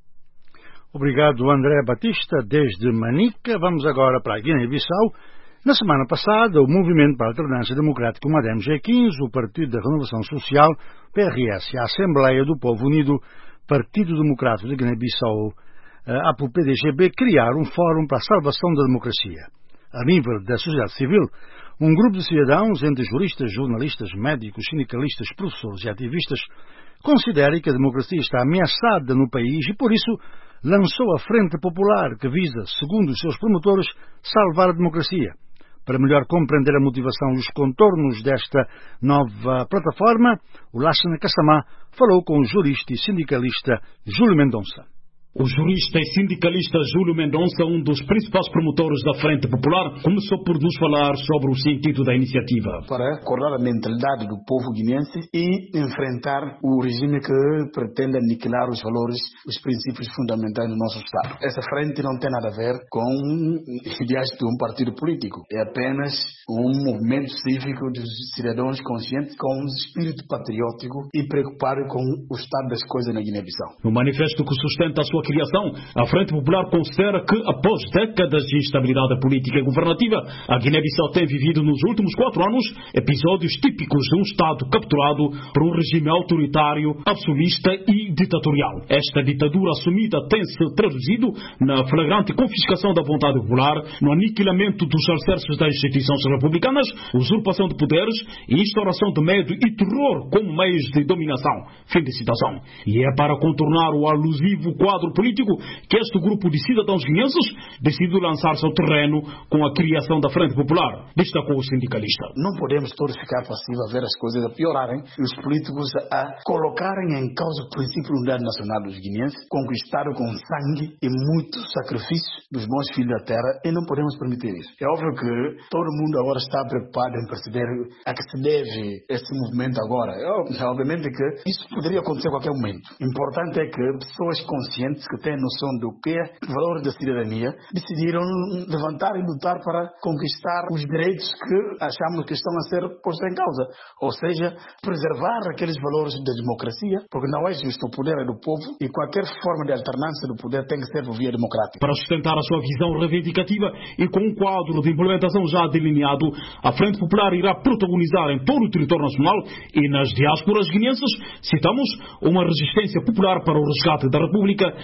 Obrigado, André Batista, desde Manica. Vamos agora para a Guiné-Bissau. Na semana passada, o Movimento para a Alternância Democrática, o MADEM G15, o Partido da Renovação Social, PRS e a Assembleia do Povo Unido, Partido Democrático de Guiné-Bissau, a PDGB, criaram um fórum para a salvação da democracia. A nível da sociedade civil, um grupo de cidadãos, entre juristas, jornalistas, médicos, sindicalistas, professores e ativistas, considera que a democracia está ameaçada no país e, por isso, lançou a Frente Popular, que visa, segundo os seus promotores, salvar a democracia. Para melhor compreender a motivação e os contornos desta nova plataforma, o Lassana Kassamá falou com o jurista e sindicalista Júlio Mendonça. O jurista e sindicalista Júlio Mendonça, um dos principais promotores da Frente Popular, começou por nos falar sobre o sentido da iniciativa. Para acordar a mentalidade do povo guineense e enfrentar o regime que pretende aniquilar os valores, os princípios fundamentais do nosso Estado. Essa frente não tem nada a ver com ideais de um partido político. É apenas um movimento cívico dos cidadãos conscientes com um espírito patriótico e preocupado com o estado das coisas na Guiné-Bissau. No manifesto que sustenta a sua criação, a Frente Popular considera que, após décadas de instabilidade política e governativa, a Guiné-Bissau tem vivido nos últimos 4 anos episódios típicos de um Estado capturado por um regime autoritário, absolutista e ditatorial. Esta ditadura assumida tem-se traduzido na flagrante confiscação da vontade popular, no aniquilamento dos alicerces das instituições republicanas, usurpação de poderes e instauração de medo e terror como meios de dominação. Fim de citação. E é para contornar o alusivo quadro político que este grupo de cidadãos guineenses decidiu lançar-se ao terreno com a criação da Frente Popular, destacou o sindicalista. Não podemos todos ficar passivos a ver as coisas a piorarem e os políticos a colocarem em causa o princípio da unidade nacional dos guineenses, conquistado com sangue e muito sacrifício dos bons filhos da terra, e não podemos permitir isso. É óbvio que todo mundo agora está preocupado em perceber a que se deve esse movimento agora. Obviamente que isso poderia acontecer a qualquer momento. O importante é que pessoas conscientes que têm noção do que é valores da cidadania decidiram levantar e lutar para conquistar os direitos que achamos que estão a ser postos em causa. Ou seja, preservar aqueles valores da democracia, porque não é justo, o poder é do povo e qualquer forma de alternância do poder tem que ser por via democrática. Para sustentar a sua visão reivindicativa e com um quadro de implementação já delineado, a Frente Popular irá protagonizar em todo o território nacional e nas diásporas guineenses, citamos, uma resistência popular para o resgate da República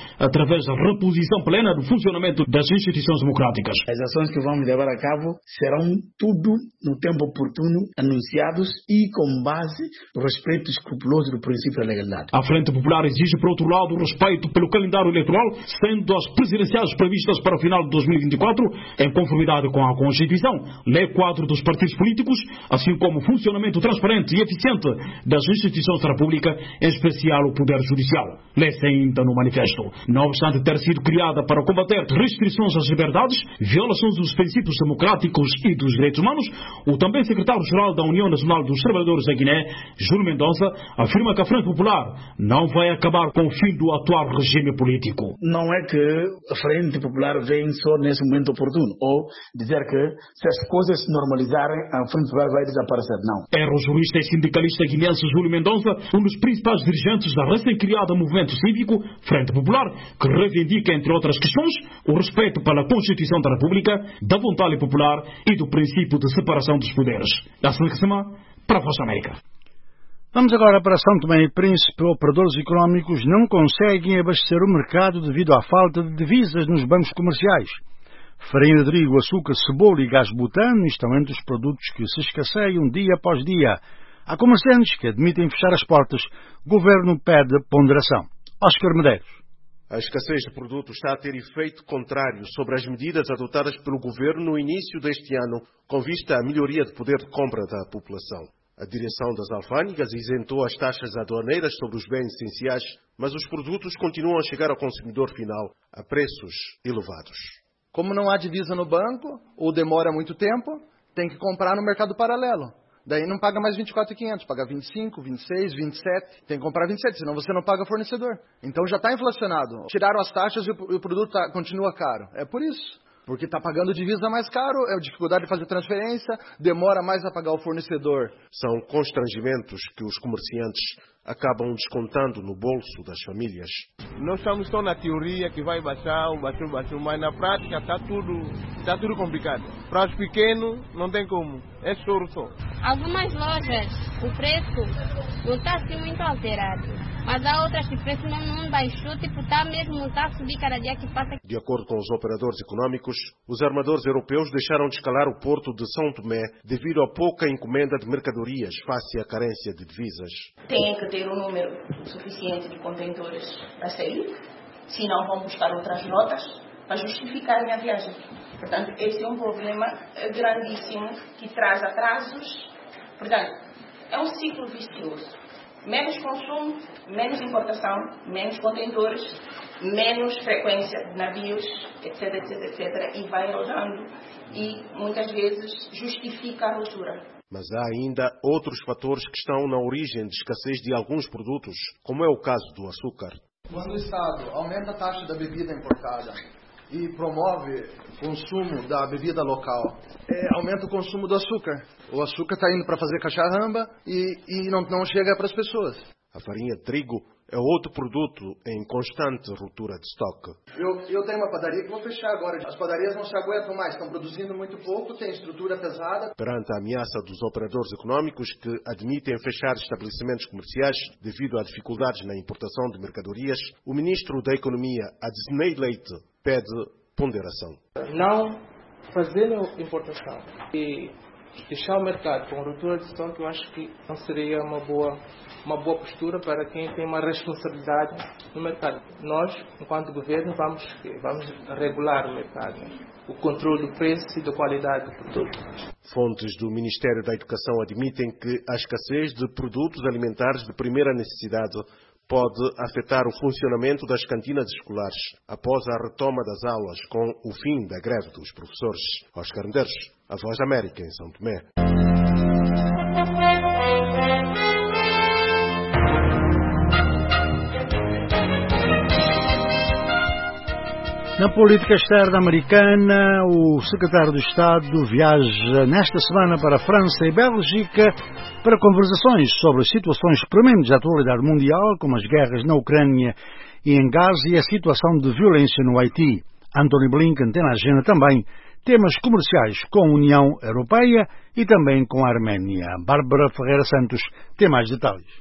através da reposição plena do funcionamento das instituições democráticas. As ações que vamos levar a cabo serão tudo no tempo oportuno, anunciados e com base no respeito escrupuloso do princípio da legalidade. A Frente Popular exige, por outro lado, o respeito pelo calendário eleitoral, sendo as presidenciais previstas para o final de 2024, em conformidade com a Constituição, lei quadro dos partidos políticos, assim como o funcionamento transparente e eficiente das instituições da República, em especial o Poder Judicial. Lê-se ainda no manifesto. Não obstante ter sido criada para combater restrições às liberdades, violações dos princípios democráticos e dos direitos humanos, o também secretário-geral da União Nacional dos Trabalhadores da Guiné, Júlio Mendonça, afirma que a Frente Popular não vai acabar com o fim do atual regime político. Não é que a Frente Popular vem só nesse momento oportuno, ou dizer que se as coisas se normalizarem, a Frente Popular vai desaparecer. Não. Era o jurista e sindicalista guinense Júlio Mendonça, um dos principais dirigentes da recém-criada movimento cívico Frente Popular, que reivindica, entre outras questões, o respeito pela Constituição da República, da vontade popular e do princípio de separação dos poderes. Da Semana para a Voz da América. Vamos agora para São Tomé e Príncipe. Operadores económicos não conseguem abastecer o mercado devido à falta de divisas nos bancos comerciais. Farinha de trigo, açúcar, cebola e gás butano estão entre os produtos que se escasseiam dia após dia. Há comerciantes que admitem fechar as portas. O governo pede ponderação. Oscar Medeiros. A escassez de produtos está a ter efeito contrário sobre as medidas adotadas pelo governo no início deste ano, com vista à melhoria de poder de compra da população. A direção das alfândegas isentou as taxas aduaneiras sobre os bens essenciais, mas os produtos continuam a chegar ao consumidor final a preços elevados. Como não há divisa no banco, ou demora muito tempo, tem que comprar no mercado paralelo. Daí não paga mais 24.500, paga 25, 26, 27. Tem que comprar 27, senão você não paga fornecedor. Então já está inflacionado. Tiraram as taxas e o produto continua caro. É por isso. Porque está pagando divisa mais caro, é dificuldade de fazer transferência, demora mais a pagar o fornecedor. São constrangimentos que os comerciantes acabam descontando no bolso das famílias. Nós estamos só na teoria que vai baixar, mas na prática está tudo complicado. Para os pequenos não tem como, é choro só. Algumas lojas, o preço não está assim muito alterado, mas há outras que o preço não baixou, está a subir cada dia que passa. De acordo com os operadores económicos, os armadores europeus deixaram de escalar o porto de São Tomé devido à pouca encomenda de mercadorias face à carência de divisas. Tem que ter um número suficiente de contentores a sair, senão vão buscar outras rotas para justificarem a viagem. Portanto, esse é um problema grandíssimo que traz atrasos. Portanto, é um ciclo vicioso. Menos consumo, menos importação, menos contentores, menos frequência de navios, etc, e vai rodando e muitas vezes justifica a ruptura. Mas há ainda outros fatores que estão na origem de escassez de alguns produtos, como é o caso do açúcar. Quando o Estado aumenta a taxa da bebida importada e promove o consumo da bebida local, aumenta o consumo do açúcar. O açúcar está indo para fazer cacharramba e não chega para as pessoas. A farinha de trigo é outro produto em constante ruptura de estoque. Eu tenho uma padaria que vou fechar agora. As padarias não se aguentam mais, estão produzindo muito pouco, tem estrutura pesada. Perante a ameaça dos operadores económicos que admitem fechar estabelecimentos comerciais devido a dificuldades na importação de mercadorias, o ministro da Economia, Adesnei Leite, pede ponderação. Não fazer importação e deixar o mercado com ruptura de estoque, eu acho que não seria uma boa postura para quem tem uma responsabilidade no mercado. Nós, enquanto governo, vamos regular o mercado, o controle do preço e da qualidade do produto. Fontes do Ministério da Educação admitem que a escassez de produtos alimentares de primeira necessidade pode afetar o funcionamento das cantinas escolares após a retoma das aulas com o fim da greve dos professores. Oscar Medeiros, a Voz da América, em São Tomé. Na política externa americana, o secretário de Estado viaja nesta semana para a França e Bélgica para conversações sobre situações prementes da atualidade mundial, como as guerras na Ucrânia e em Gaza e a situação de violência no Haiti. Anthony Blinken tem na agenda também temas comerciais com a União Europeia e também com a Arménia. Bárbara Ferreira Santos tem mais detalhes.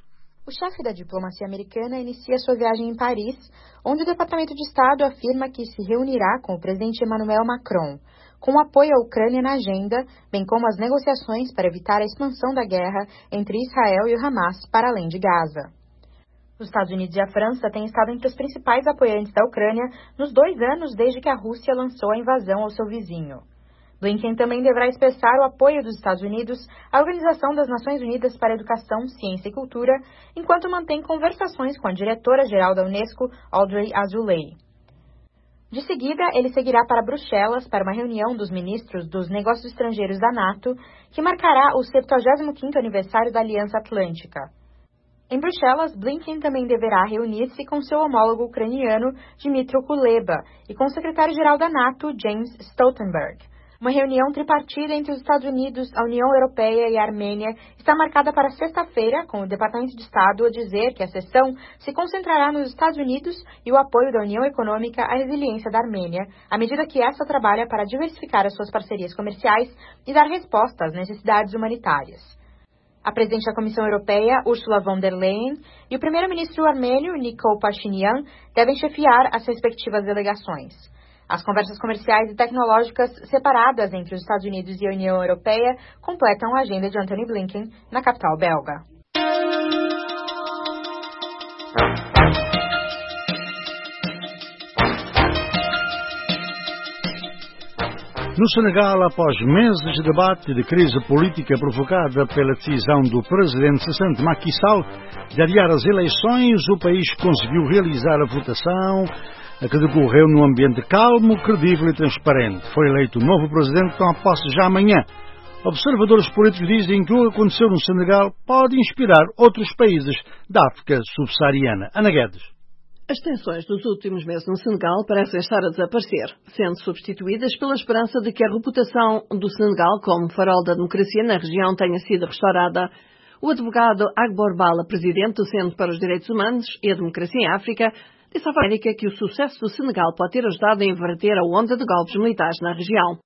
O chefe da diplomacia americana inicia sua viagem em Paris, onde o Departamento de Estado afirma que se reunirá com o presidente Emmanuel Macron, com o apoio à Ucrânia na agenda, bem como as negociações para evitar a expansão da guerra entre Israel e o Hamas para além de Gaza. Os Estados Unidos e a França têm estado entre os principais apoiantes da Ucrânia nos 2 anos desde que a Rússia lançou a invasão ao seu vizinho. Blinken também deverá expressar o apoio dos Estados Unidos à Organização das Nações Unidas para a Educação, Ciência e Cultura, enquanto mantém conversações com a diretora-geral da Unesco, Audrey Azoulay. De seguida, ele seguirá para Bruxelas para uma reunião dos ministros dos Negócios Estrangeiros da NATO, que marcará o 75º aniversário da Aliança Atlântica. Em Bruxelas, Blinken também deverá reunir-se com seu homólogo ucraniano, Dmytro Kuleba, e com o secretário-geral da NATO, Jens Stoltenberg. Uma reunião tripartida entre os Estados Unidos, a União Europeia e a Armênia está marcada para sexta-feira, com o Departamento de Estado a dizer que a sessão se concentrará nos Estados Unidos e o apoio da União Econômica à resiliência da Armênia, à medida que essa trabalha para diversificar as suas parcerias comerciais e dar resposta às necessidades humanitárias. A presidente da Comissão Europeia, Ursula von der Leyen, e o primeiro-ministro armênio, Nikol Pashinyan, devem chefiar as respectivas delegações. As conversas comerciais e tecnológicas separadas entre os Estados Unidos e a União Europeia completam a agenda de Antony Blinken na capital belga. No Senegal, após meses de debate e de crise política provocada pela decisão do presidente cessante Macky Sall de adiar as eleições, o país conseguiu realizar a votação que decorreu num ambiente calmo, credível e transparente. Foi eleito o novo presidente com a posse já amanhã. Observadores políticos dizem que o que aconteceu no Senegal pode inspirar outros países da África subsaariana. Ana Guedes. As tensões dos últimos meses no Senegal parecem estar a desaparecer, sendo substituídas pela esperança de que a reputação do Senegal como farol da democracia na região tenha sido restaurada. O advogado Agbor Bala, presidente do Centro para os Direitos Humanos e a Democracia em África, disse à América que o sucesso do Senegal pode ter ajudado a inverter a onda de golpes militares na região.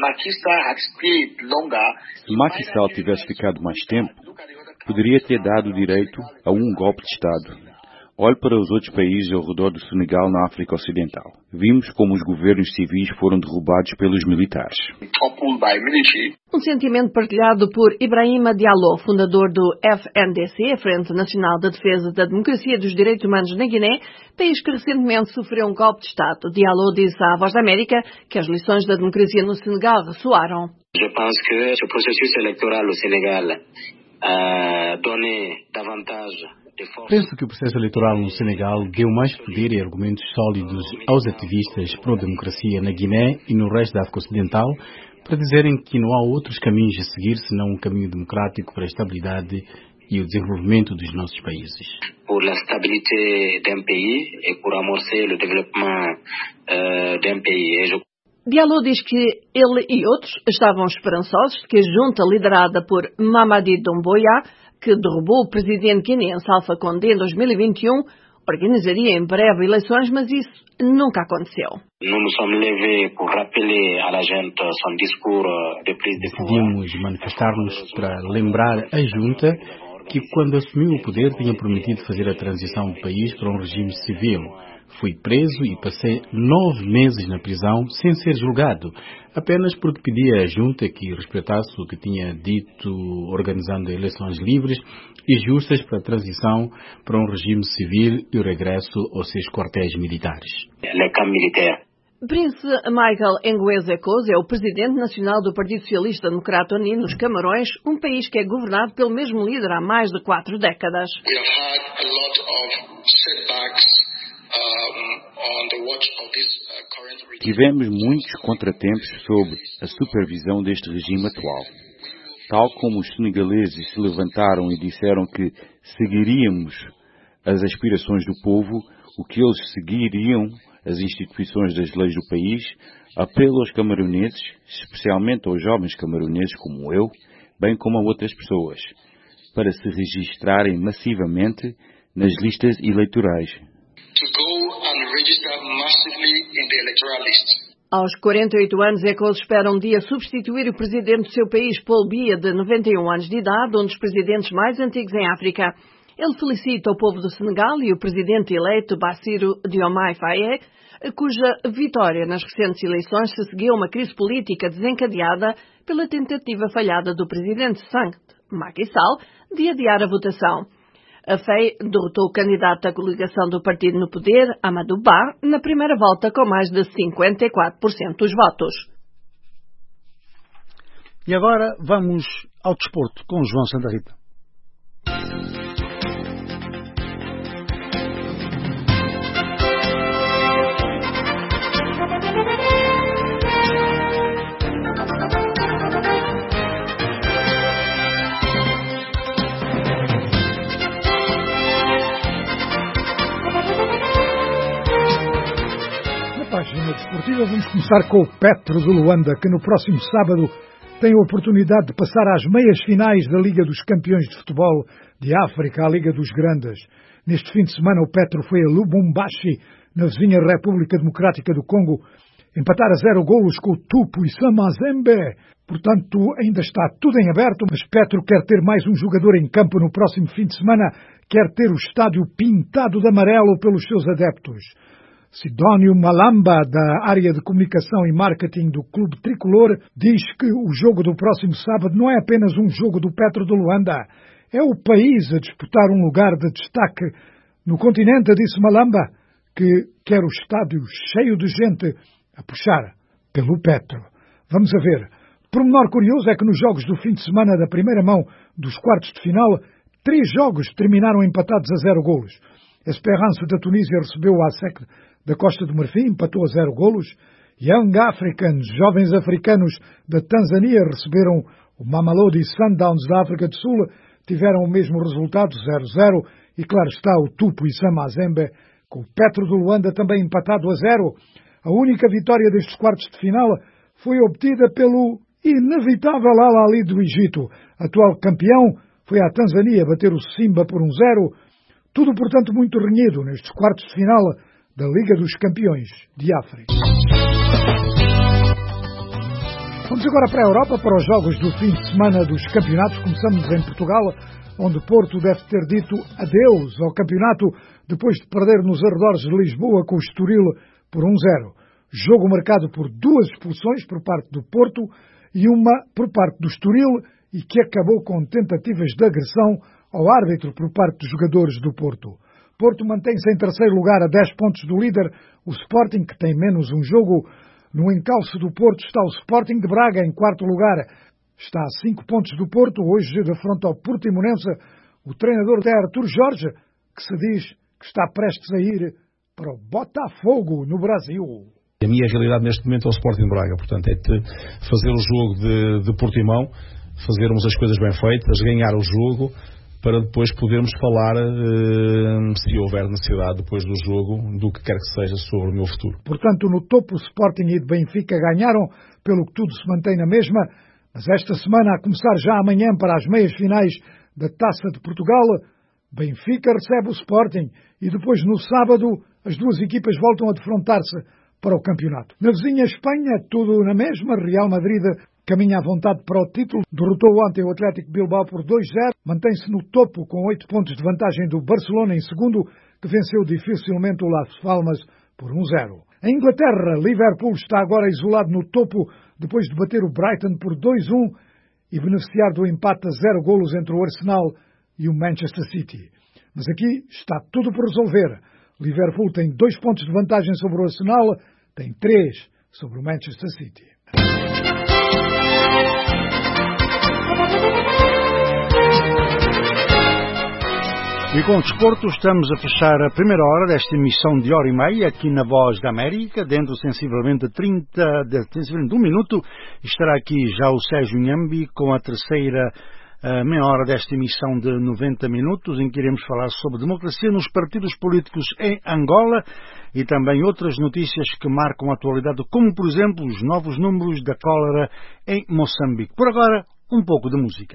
Se Macky Sall tivesse ficado mais tempo, poderia ter dado direito a um golpe de Estado. Olhe para os outros países ao redor do Senegal na África Ocidental. Vimos como os governos civis foram derrubados pelos militares. Um sentimento partilhado por Ibrahima Diallo, fundador do FNDC, a Frente Nacional de Defesa da Democracia e dos Direitos Humanos na Guiné, país que recentemente sofreu um golpe de Estado. Diallo disse à Voz da América que as lições da democracia no Senegal ressoaram. Je pense que ce processus électoral au Sénégal a donné davantage. Penso que o processo eleitoral no Senegal deu mais poder e argumentos sólidos aos ativistas pró-democracia na Guiné e no resto da África Ocidental para dizerem que não há outros caminhos a seguir senão um caminho democrático para a estabilidade e o desenvolvimento dos nossos países. Por la stabilité d'un pays et pour amorcer le développement d'un pays. Diallo diz que ele e outros estavam esperançosos de que a junta liderada por Mamadi Doumbouya, que derrubou o presidente guineense Alpha Condé em 2021, organizaria em breve eleições, mas isso nunca aconteceu. Decidimos manifestar-nos para lembrar a junta que, quando assumiu o poder, tinha prometido fazer a transição do país para um regime civil. Fui preso e passei 9 meses na prisão sem ser julgado, apenas porque pedia à junta que respeitasse o que tinha dito, organizando eleições livres e justas para a transição para um regime civil e o regresso aos seus quartéis militares. Prince Michael Nguese Kose é o presidente nacional do Partido Socialista Democrata Unido nos Camarões, um país que é governado pelo mesmo líder há mais de 4 décadas. Tivemos muitos contratempos sob a supervisão deste regime atual. Tal como os senegaleses se levantaram e disseram que seguiríamos as aspirações do povo, o que eles seguiriam as instituições das leis do país, apelo aos camaroneses, especialmente aos jovens camaroneses como eu, bem como a outras pessoas, para se registrarem massivamente nas listas eleitorais. Aos 48 anos, Ecosse espera um dia substituir o presidente do seu país, Paul Biya, de 91 anos de idade, um dos presidentes mais antigos em África. Ele felicita o povo do Senegal e o presidente eleito Bassirou Diomaye Faye, cuja vitória nas recentes eleições se seguiu a uma crise política desencadeada pela tentativa falhada do presidente Macky Sall de adiar a votação. A Faye derrotou o candidato à coligação do partido no poder, Amadou Ba, na primeira volta com mais de 54% dos votos. E agora vamos ao desporto com João Santa Rita. Página desportiva, vamos começar com o Petro de Luanda, que no próximo sábado tem a oportunidade de passar às meias finais da Liga dos Campeões de Futebol de África, a Liga dos Grandes. Neste fim de semana o Petro foi a Lubumbashi, na vizinha República Democrática do Congo, empatar a 0 golos com o Tupo e Mazembe. Portanto, ainda está tudo em aberto, mas Petro quer ter mais um jogador em campo no próximo fim de semana, quer ter o estádio pintado de amarelo pelos seus adeptos. Sidónio Malamba, da área de comunicação e marketing do Clube Tricolor, diz que o jogo do próximo sábado não é apenas um jogo do Petro de Luanda, é o país a disputar um lugar de destaque no continente, disse Malamba, que quer o estádio cheio de gente a puxar pelo Petro. Vamos a ver. Pormenor curioso é que nos jogos do fim de semana da primeira mão dos quartos de final, 3 jogos terminaram empatados a 0 golos. Esperance da Tunísia recebeu o ASEC da Costa do Marfim, empatou a 0 golos. Young Africans, jovens africanos da Tanzânia, receberam o Mamelodi Sundowns da África do Sul, tiveram o mesmo resultado, 0-0. E claro está o Tupo e Mazembe, com o Petro de Luanda também empatado a 0. A única vitória destes quartos de final foi obtida pelo inevitável Al-Ahly do Egito. Atual campeão foi a Tanzânia bater o Simba por 1-0. Tudo, portanto, muito renhido nestes quartos de final da Liga dos Campeões de África. Vamos agora para a Europa, para os jogos do fim de semana dos campeonatos. Começamos em Portugal, onde Porto deve ter dito adeus ao campeonato depois de perder nos arredores de Lisboa com o Estoril por 1-0. Jogo marcado por 2 expulsões por parte do Porto e uma por parte do Estoril, e que acabou com tentativas de agressão ao árbitro por parte dos jogadores do Porto. Porto mantém-se em terceiro lugar a 10 pontos do líder, o Sporting, que tem menos um jogo. No encalço do Porto está o Sporting de Braga, em quarto lugar. Está a 5 pontos do Porto, hoje defronta ao Portimonense o treinador é Artur Jorge, que se diz que está prestes a ir para o Botafogo, no Brasil. A minha realidade neste momento é o Sporting de Braga, portanto é fazer o jogo de Portimão, fazermos as coisas bem feitas, ganhar o jogo, para depois podermos falar, se houver necessidade depois do jogo, do que quer que seja sobre o meu futuro. Portanto, no topo, o Sporting e o Benfica ganharam, pelo que tudo se mantém na mesma, mas esta semana, a começar já amanhã para as meias finais da Taça de Portugal, Benfica recebe o Sporting e depois no sábado as duas equipas voltam a defrontar-se para o campeonato. Na vizinha Espanha, tudo na mesma, Real Madrid caminha à vontade para o título, derrotou ontem o Atlético Bilbao por 2-0, mantém-se no topo com 8 pontos de vantagem do Barcelona em segundo, que venceu dificilmente o Las Palmas por 1-0. Em Inglaterra, Liverpool está agora isolado no topo depois de bater o Brighton por 2-1 e beneficiar do empate a 0 golos entre o Arsenal e o Manchester City. Mas aqui está tudo por resolver. Liverpool tem 2 pontos de vantagem sobre o Arsenal, tem 3 sobre o Manchester City. E com o desporto estamos a fechar a primeira hora desta emissão de hora e meia aqui na Voz da América. Dentro sensivelmente de um minuto estará aqui já o Sérgio Nhambi com a terceira meia hora desta emissão de 90 minutos, em que iremos falar sobre democracia nos partidos políticos em Angola e também outras notícias que marcam a atualidade, como por exemplo os novos números da cólera em Moçambique. Por agora, um pouco de música.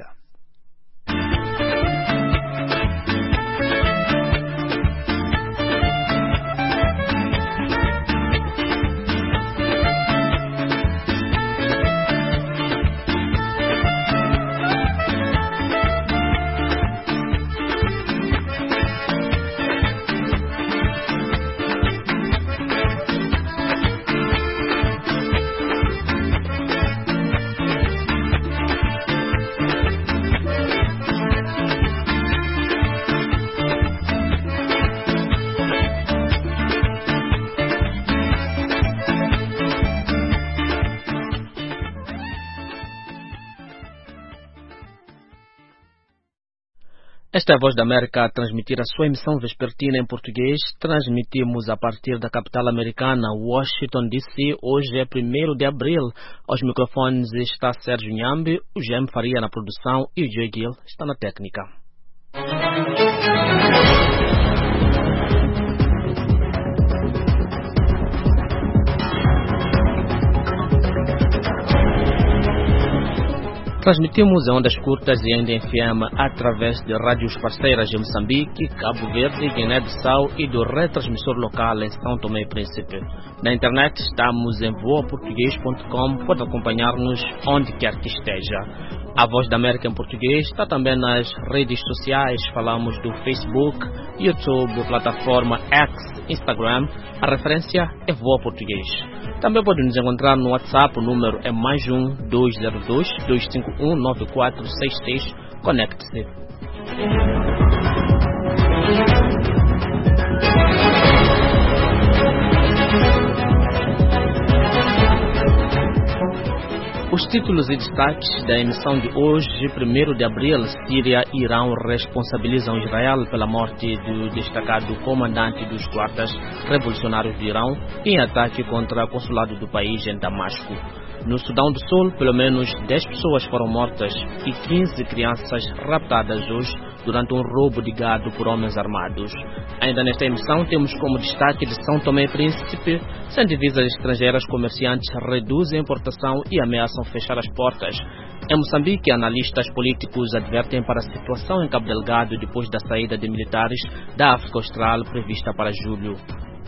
Esta é a Voz da América a transmitir a sua emissão vespertina em português. Transmitimos a partir da capital americana, Washington, D.C. Hoje é 1º de abril. Aos microfones está Sérgio Nhambi, o Gem Faria na produção e o Joey Gill está na técnica. Transmitimos em ondas curtas e ainda em FM através de rádios parceiras de Moçambique, Cabo Verde, Guiné-Bissau e do retransmissor local em São Tomé e Príncipe. Na internet estamos em voaportuguês.com, pode acompanhar-nos onde quer que esteja. A Voz da América em português está também nas redes sociais, falamos do Facebook, YouTube, plataforma X, Instagram, a referência é Voa Português. Também pode nos encontrar no WhatsApp, o número é +1 202 251 9463. Conecte-se. Os títulos e destaques da emissão de hoje, 1º de abril, Síria e Irão responsabilizam Israel pela morte do destacado comandante dos guardas revolucionários de Irão em ataque contra o consulado do país em Damasco. No Sudão do Sul, pelo menos 10 pessoas foram mortas e 15 crianças raptadas hoje durante um roubo de gado por homens armados. Ainda nesta emissão temos como destaque de São Tomé e Príncipe: sem divisas estrangeiras, comerciantes reduzem a importação e ameaçam fechar as portas. Em Moçambique, analistas políticos advertem para a situação em Cabo Delgado depois da saída de militares da África Austral prevista para julho.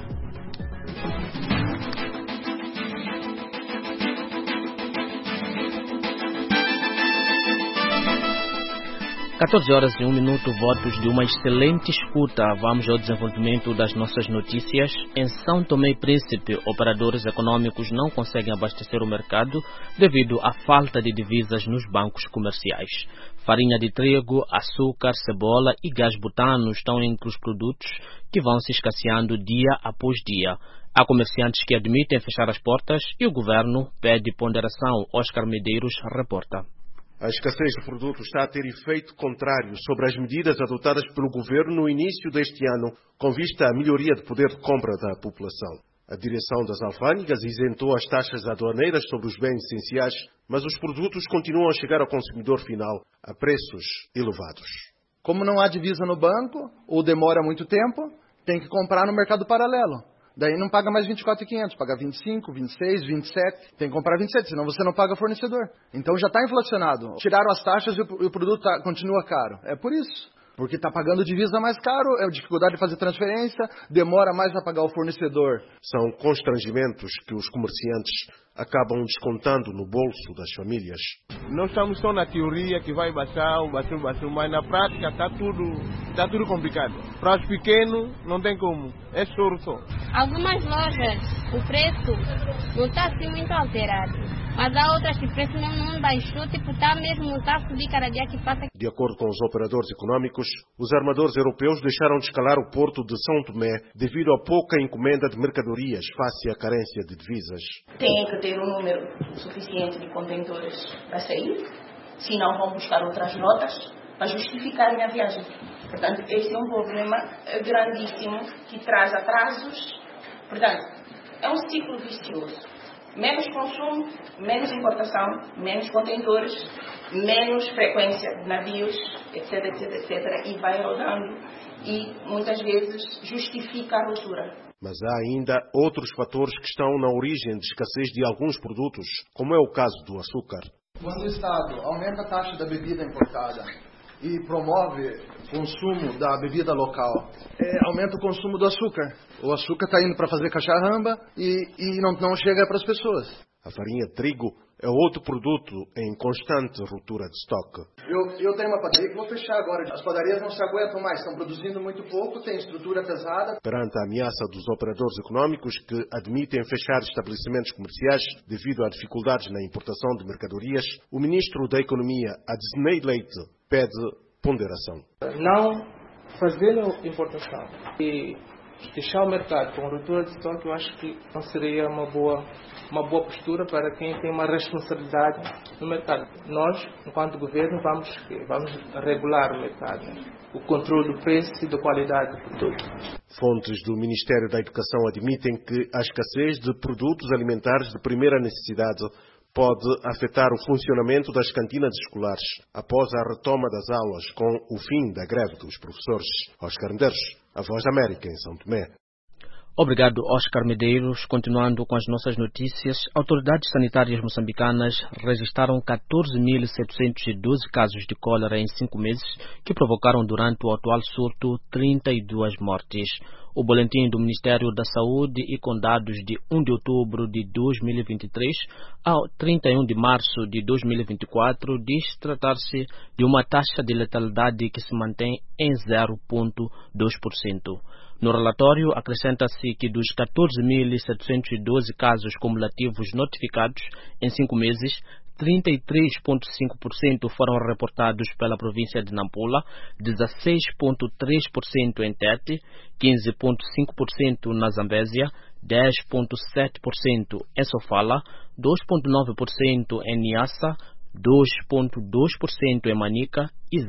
(14h01), votos de uma excelente escuta. Vamos ao desenvolvimento das nossas notícias. Em São Tomé e Príncipe, operadores econômicos não conseguem abastecer o mercado devido à falta de divisas nos bancos comerciais. Farinha de trigo, açúcar, cebola e gás butano estão entre os produtos que vão se escasseando dia após dia. Há comerciantes que admitem fechar as portas e o governo pede ponderação. Oscar Medeiros reporta. A escassez de produtos está a ter efeito contrário sobre as medidas adotadas pelo governo no início deste ano, com vista à melhoria de poder de compra da população. A direção das alfândegas isentou as taxas aduaneiras sobre os bens essenciais, mas os produtos continuam a chegar ao consumidor final a preços elevados. Como não há divisa no banco, ou demora muito tempo, tem que comprar no mercado paralelo. Daí não paga mais 24.500, paga 25, 26, 27. Tem que comprar 27, senão você não paga fornecedor. Então já está inflacionado. Tiraram as taxas e o produto continua caro. É por isso. Porque está pagando divisa mais caro, é dificuldade de fazer transferência, demora mais para pagar o fornecedor. São constrangimentos que os comerciantes acabam descontando no bolso das famílias. Não estamos só na teoria que vai baixar, mas na prática está tudo complicado. Para os pequenos não tem como, é choro só. Algumas lojas, o preço não está assim muito alterado, mas há outras que o preço não baixou, está a subir cada dia que passa. De acordo com os operadores econômicos, os armadores europeus deixaram de escalar o porto de São Tomé devido à pouca encomenda de mercadorias face à carência de divisas. Tem que ter um número suficiente de contentores para sair, senão vão buscar outras rotas para justificarem a viagem. Portanto, este é um problema grandíssimo que traz atrasos. Portanto, é um ciclo vicioso. Menos consumo, menos importação, menos contentores, menos frequência de navios, etc, e vai rodando e muitas vezes justifica a ruptura. Mas há ainda outros fatores que estão na origem de escassez de alguns produtos, como é o caso do açúcar. Quando o Estado aumenta a taxa da bebida importada e promove o consumo da bebida local, aumenta o consumo do açúcar. O açúcar está indo para fazer cacharramba e não chega para as pessoas. A farinha de trigo é outro produto em constante ruptura de estoque. Eu tenho uma padaria que vou fechar agora. As padarias não se aguentam mais, estão produzindo muito pouco, tem estrutura pesada. Perante a ameaça dos operadores econômicos que admitem fechar estabelecimentos comerciais devido a dificuldades na importação de mercadorias, o ministro da Economia, Adesnei Leite, pede ponderação. Não fazendo importação e deixar o mercado com ruptura de estoque, eu acho que não seria uma boa postura para quem tem uma responsabilidade no mercado. Nós, enquanto governo, vamos regular o mercado, o controle do preço e da qualidade do produto. Fontes do Ministério da Educação admitem que a escassez de produtos alimentares de primeira necessidade pode afetar o funcionamento das cantinas escolares após a retoma das aulas com o fim da greve dos professores. Oscar Medeiros, a Voz da América, em São Tomé. Obrigado, Oscar Medeiros. Continuando com as nossas notícias, autoridades sanitárias moçambicanas registraram 14.712 casos de cólera em 5 meses, que provocaram durante o atual surto 32 mortes. O boletim do Ministério da Saúde e com dados de 1 de outubro de 2023 ao 31 de março de 2024 diz tratar-se de uma taxa de letalidade que se mantém em 0,2%. No relatório, acrescenta-se que dos 14.712 casos cumulativos notificados em 5 meses, 33,5% foram reportados pela província de Nampula, 16,3% em Tete, 15,5% na Zambésia, 10,7% em Sofala, 2,9% em Niassa, 2,2% em Manica e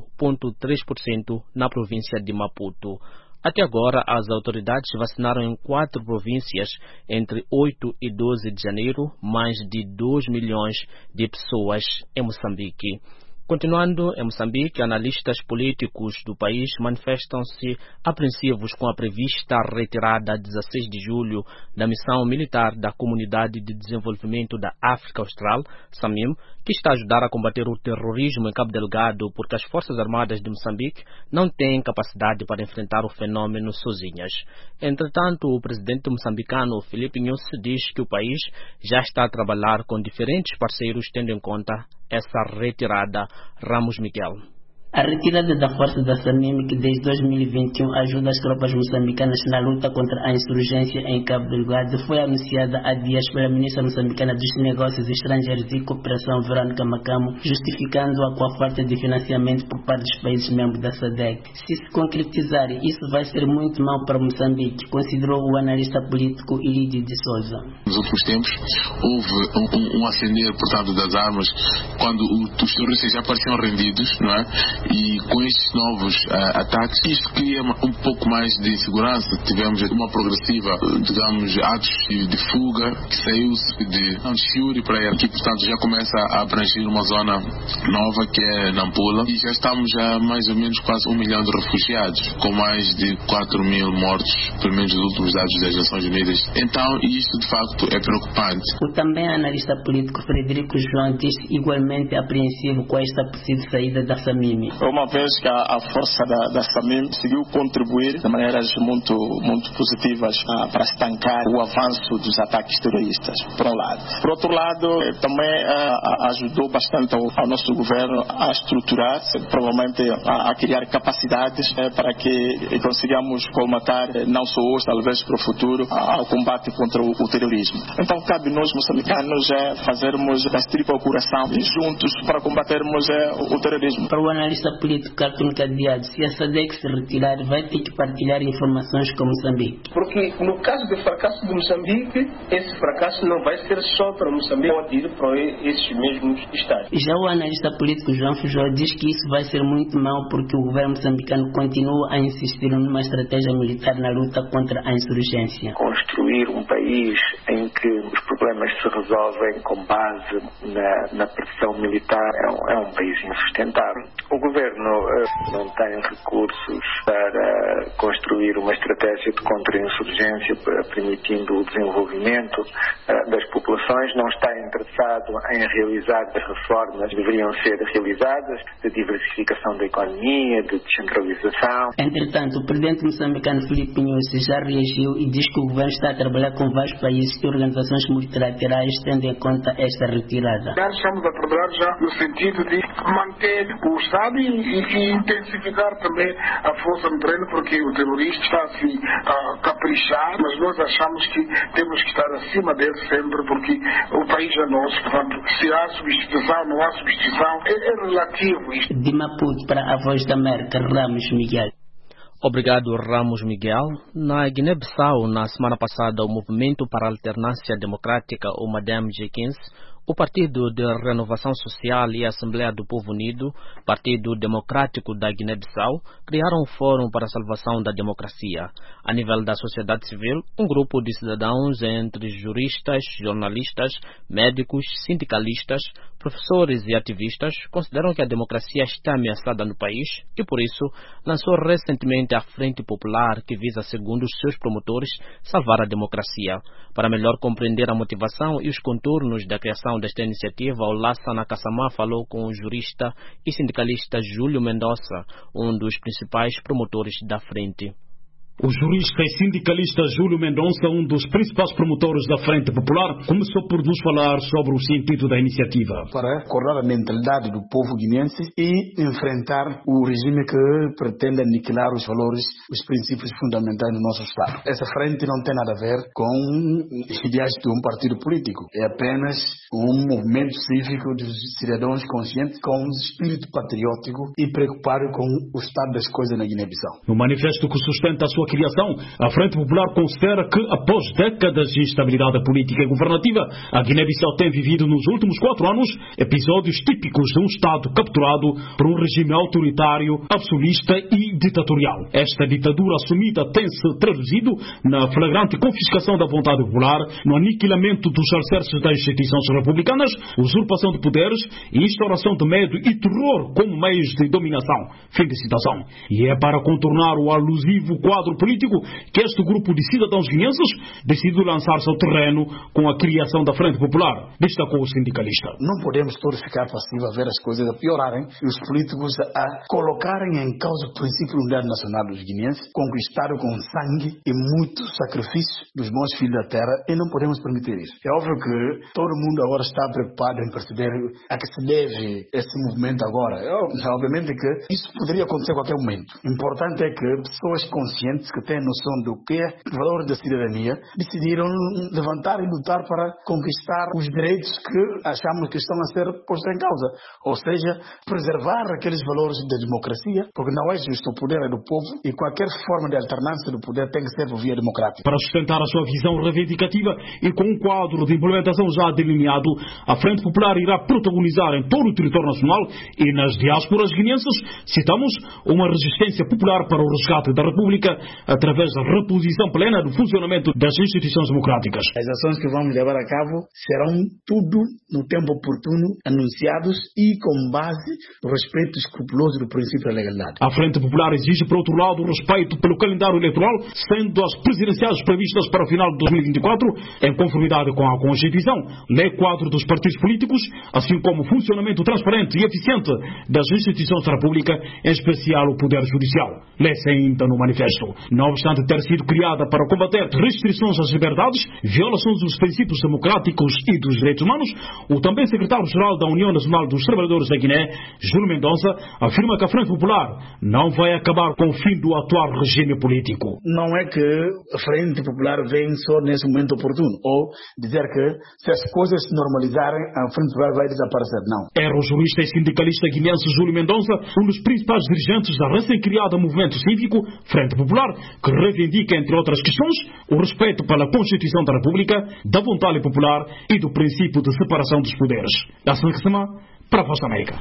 0,3% na província de Maputo. Até agora, as autoridades vacinaram em 4 províncias entre 8 e 12 de janeiro mais de 2 milhões de pessoas em Moçambique. Continuando em Moçambique, analistas políticos do país manifestam-se apreensivos com a prevista retirada a 16 de julho da missão militar da Comunidade de Desenvolvimento da África Austral, SAMIM, que está a ajudar a combater o terrorismo em Cabo Delgado, porque as Forças Armadas de Moçambique não têm capacidade para enfrentar o fenômeno sozinhas. Entretanto, o presidente moçambicano, Filipe Nyusi, diz que o país já está a trabalhar com diferentes parceiros, tendo em conta essa retirada. Ramos Miguel. A retirada da força da SAMIM, que desde 2021 ajuda as tropas moçambicanas na luta contra a insurgência em Cabo Delgado, foi anunciada há dias pela ministra moçambicana dos Negócios Estrangeiros e Cooperação, Verônica Macamo, justificando-a com a falta de financiamento por parte dos países membros da SADC. Se concretizar, isso vai ser muito mau para Moçambique, considerou o analista político Ilídio de Souza. Nos últimos tempos, houve um acender, portanto, das armas, quando os terroristas já pareciam rendidos, não é? E com estes novos ataques, isto cria um pouco mais de insegurança. Tivemos uma progressiva, digamos, atos de fuga, que saiu-se de Chiuri para aqui, portanto já começa a abranger uma zona nova que é Nampula, e já estamos a mais ou menos quase 1 milhão de refugiados, com mais de 4.000 mortos, pelo menos os últimos dados das Nações Unidas. Então isto de facto é preocupante. O também analista político Frederico João diz igualmente apreensivo com esta possível saída da SAMIM. Uma vez que a força da SAMIM conseguiu contribuir de maneiras muito positivas para estancar o avanço dos ataques terroristas, por um lado. Por outro lado, também ajudou bastante ao nosso governo a estruturar, provavelmente a criar capacidades para que consigamos colmatar, não só hoje, talvez para o futuro, ao combate contra o terrorismo. Então cabe nós moçambicanos fazermos a tripla curação juntos para combatermos o terrorismo. Para o analista político Cartoon Cadeado, se a SADC se retirar, vai ter que partilhar informações com Moçambique. Porque no caso do fracasso de Moçambique, esse fracasso não vai ser só para Moçambique, pode ir para esses mesmos estados. Já o analista político João Fujó diz que isso vai ser muito mau porque o governo moçambicano continua a insistir numa estratégia militar na luta contra a insurgência. Construir um país em que os problemas se resolvem com base na pressão militar é um país insustentável. O governo não tem recursos para construir uma estratégia de contra-insurgência permitindo o desenvolvimento das populações, não está interessado em realizar as reformas que deveriam ser realizadas, de diversificação da economia, de descentralização. Entretanto, o presidente moçambicano Filipe Nyusi já reagiu e diz que o governo está a trabalhar com vários países e organizações multilaterais tendo em conta esta retirada. Estamos a trabalhar já no sentido de manter o Estado e intensificar também a força no terreno, porque o terrorista está assim a caprichar, mas nós achamos que temos que estar acima dele sempre, porque o país é nosso, portanto, se há substituição, não há substituição, é relativo isto. De Maputo para a Voz da América, Ramos Miguel. Obrigado, Ramos Miguel. Na Guiné-Bissau, na semana passada, o Movimento para a Alternância Democrática, o MADEM G15, o Partido de Renovação Social e a Assembleia do Povo Unido, Partido Democrático da Guiné-Bissau, criaram um fórum para a salvação da democracia. A nível da sociedade civil, um grupo de cidadãos entre juristas, jornalistas, médicos, sindicalistas, professores e ativistas consideram que a democracia está ameaçada no país e, por isso, lançou recentemente a Frente Popular, que visa, segundo os seus promotores, salvar a democracia. Para melhor compreender a motivação e os contornos da criação desta iniciativa, o Lassana Kassamá falou com o jurista e sindicalista Júlio Mendonça, um dos principais promotores da frente. O jurista e sindicalista Júlio Mendonça, um dos principais promotores da Frente Popular, começou por nos falar sobre o sentido da iniciativa. Para acordar a mentalidade do povo guineense e enfrentar o regime que pretende aniquilar os valores, os princípios fundamentais do nosso Estado. Essa frente não tem nada a ver com ideais de um partido político. É apenas um movimento cívico de cidadãos conscientes com um espírito patriótico e preocupado com o estado das coisas na Guiné-Bissau. No manifesto que sustenta a sua criação, a Frente Popular considera que, após décadas de instabilidade política e governativa, a Guiné-Bissau tem vivido nos últimos 4 anos episódios típicos de um Estado capturado por um regime autoritário, absolutista e ditatorial. Esta ditadura assumida tem-se traduzido na flagrante confiscação da vontade popular, no aniquilamento dos alicerces das instituições republicanas, usurpação de poderes e instauração de medo e terror como meios de dominação. Fim de citação. E é para contornar o alusivo quadro político que este grupo de cidadãos guineenses decidiu lançar-se ao terreno com a criação da Frente Popular, destacou o sindicalista. Não podemos todos ficar passivos a ver as coisas a piorarem e os políticos a colocarem em causa o princípio da unidade nacional dos guineenses, conquistado com sangue e muito sacrifício dos bons filhos da terra, e não podemos permitir isso. É óbvio que todo mundo agora está preocupado em perceber a que se deve esse movimento agora. Obviamente que isso poderia acontecer a qualquer momento. O importante é que pessoas conscientes que têm noção do que é o valor da cidadania decidiram levantar e lutar para conquistar os direitos que achamos que estão a ser postos em causa. Ou seja, preservar aqueles valores da democracia, porque não é justo, o poder é do povo e qualquer forma de alternância do poder tem que ser por via democrática. Para sustentar a sua visão reivindicativa e com um quadro de implementação já delineado, a Frente Popular irá protagonizar em todo o território nacional e nas diásporas guineenses, citamos, uma resistência popular para o resgate da República através da reposição plena do funcionamento das instituições democráticas. As ações que vamos levar a cabo serão tudo no tempo oportuno, anunciados e com base no respeito escrupuloso do princípio da legalidade. A Frente Popular exige, por outro lado, o respeito pelo calendário eleitoral, sendo as presidenciais previstas para o final de 2024, em conformidade com a Constituição, lei quadro dos partidos políticos, assim como o funcionamento transparente e eficiente das instituições da República, em especial o Poder Judicial. Lê-se ainda no manifesto. Não obstante ter sido criada para combater restrições às liberdades, violações dos princípios democráticos e dos direitos humanos, o também secretário-geral da União Nacional dos Trabalhadores da Guiné, Júlio Mendonça, afirma que a Frente Popular não vai acabar com o fim do atual regime político. Não é que a Frente Popular vem só nesse momento oportuno, ou dizer que se as coisas se normalizarem, a Frente Popular vai desaparecer. Não. Era o jurista e sindicalista guineense Júlio Mendonça, um dos principais dirigentes da recém-criada movimento cívico Frente Popular, que reivindica, entre outras questões, o respeito pela Constituição da República, da vontade popular e do princípio de separação dos poderes. Da Sanxama, para a Voz da América.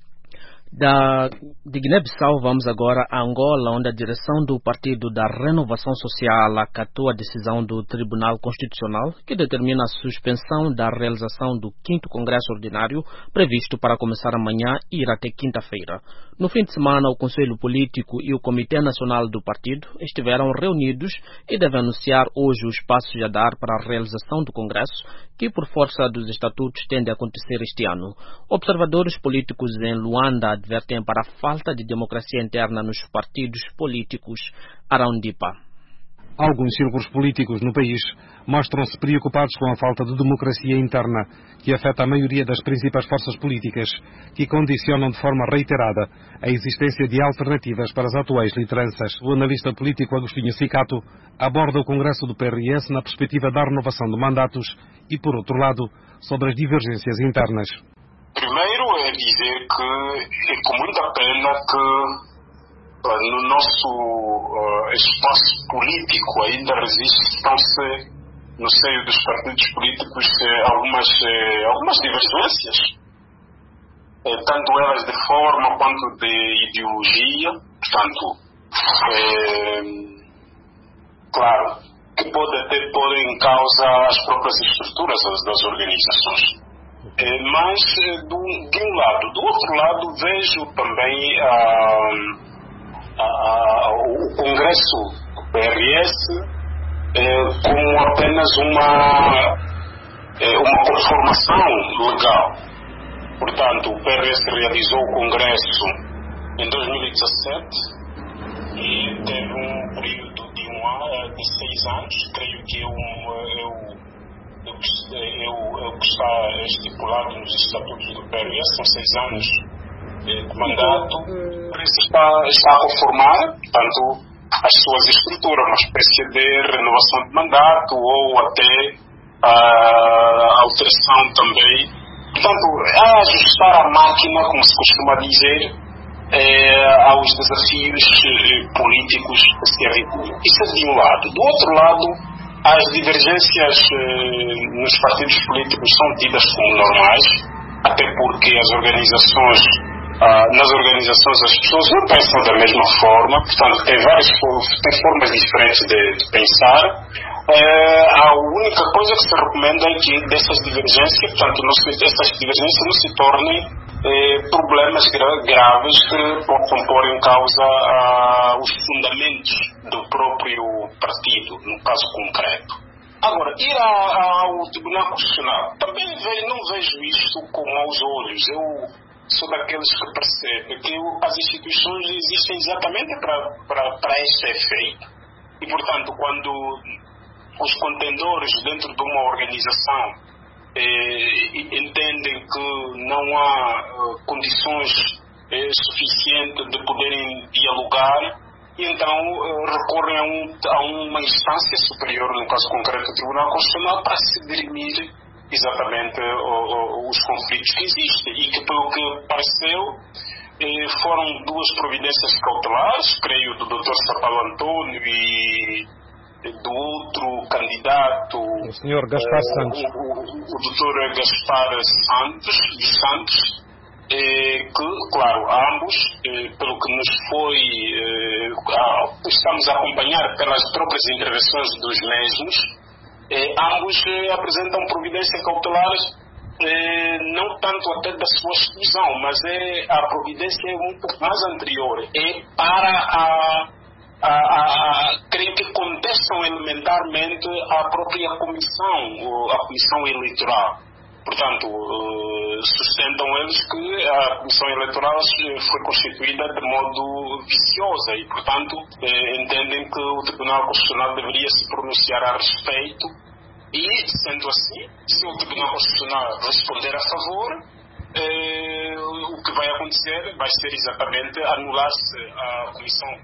De Guiné-Bissau vamos agora a Angola, onde a direção do Partido da Renovação Social acatou a decisão do Tribunal Constitucional que determina a suspensão da realização do 5º Congresso Ordinário, previsto para começar amanhã e ir até quinta-feira. No fim de semana, o Conselho Político e o Comitê Nacional do Partido estiveram reunidos e devem anunciar hoje os passos a dar para a realização do Congresso, que por força dos estatutos tende a acontecer este ano. Observadores políticos em Luanda advertem para a falta de democracia interna nos partidos políticos. Aroundipa. Alguns círculos políticos no país mostram-se preocupados com a falta de democracia interna que afeta a maioria das principais forças políticas, que condicionam de forma reiterada a existência de alternativas para as atuais lideranças. O analista político Agostinho Cicato aborda o Congresso do PRS na perspectiva da renovação de mandatos e, por outro lado, sobre as divergências internas. Primeiro é dizer que é com muita pena que no nosso espaço político ainda resistem no seio dos partidos políticos algumas divergências, tanto elas de forma quanto de ideologia. Portanto, claro, que pode pôr em causa as próprias estruturas das organizações. Mas, de um lado. Do outro lado, vejo também o Congresso do PRS como apenas uma conformação legal. Portanto, o PRS realizou o Congresso em 2017 e teve um período de 6 anos, creio que é o que está estipulado nos estatutos do PRS, são 6 anos de mandato. O PRS está a reformar, portanto, as suas estruturas, uma espécie de renovação de mandato ou até alteração também. Portanto, a ajustar a máquina, como se costuma dizer, aos desafios políticos que se avizinham. Isso é de um lado. Do outro lado, as divergências nos partidos políticos são tidas como normais, até porque nas organizações as pessoas não pensam da mesma forma, portanto tem formas diferentes de pensar. A única coisa que se recomenda é que dessas divergências, portanto, essas divergências não se tornem problemas graves que possam pôr em causa os fundamentos do próprio partido, no caso concreto. Agora, ir ao Tribunal Constitucional, também não vejo isto com maus olhos. Eu sou daqueles que percebem que as instituições existem exatamente para este efeito. E, portanto, quando os contendores dentro de uma organização entendem que não há condições suficientes de poderem dialogar, e então recorrem a uma instância superior, no caso concreto do Tribunal Constitucional, para se dirimir exatamente os conflitos que existem, e que, pelo que pareceu, foram 2 providências cautelares, creio, do Dr. Sapalo Antônio e do outro candidato, o Sr. Gaspar Santos, o Dr. Gaspar Santos, que, claro, ambos, pelo que nos estamos a acompanhar pelas próprias intervenções dos mesmos, ambos apresentam providências cautelares, não tanto até da sua exclusão, mas a providência é um pouco mais anterior, para creio que contestam elementarmente a própria comissão eleitoral. Portanto, sustentam eles que a comissão eleitoral foi constituída de modo viciosa e, portanto, entendem que o Tribunal Constitucional deveria se pronunciar a respeito. E, sendo assim, se o Tribunal Constitucional responder a favor, o que vai acontecer vai ser exatamente anular-se a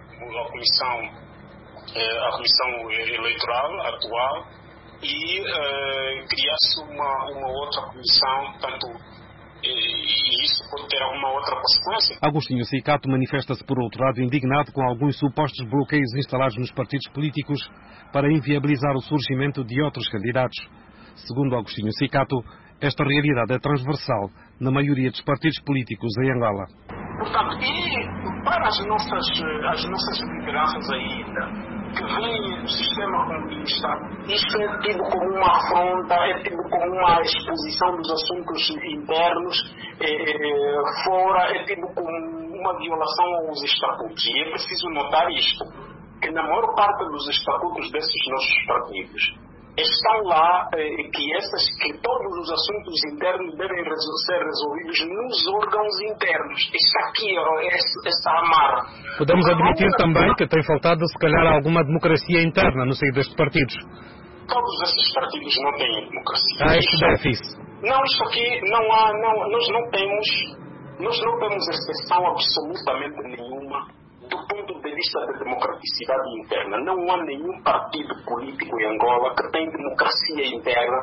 comissão eleitoral atual e criar-se uma outra comissão, e isso pode ter alguma outra consequência. Agostinho Cicato manifesta-se, por outro lado, indignado com alguns supostos bloqueios instalados nos partidos políticos para inviabilizar o surgimento de outros candidatos. Segundo Agostinho Cicato, esta realidade é transversal na maioria dos partidos políticos em Angola. Portanto, e para as nossas lideranças ainda, que veem o sistema comunista, isto é tido como uma afronta, é tido como uma exposição dos assuntos internos fora, é tido como uma violação aos estatutos. E é preciso notar isto, que na maior parte dos estatutos desses nossos partidos estão lá que todos os assuntos internos devem ser resolvidos nos órgãos internos. Está aqui, esta amarra. Podemos admitir também que tem faltado, se calhar, alguma democracia interna no seio destes partidos. Todos esses partidos não têm democracia. Há este déficit. Não, isto aqui nós não temos exceção absolutamente nenhuma do ponto de vista da democraticidade interna. Não há nenhum partido político em Angola que tem democracia interna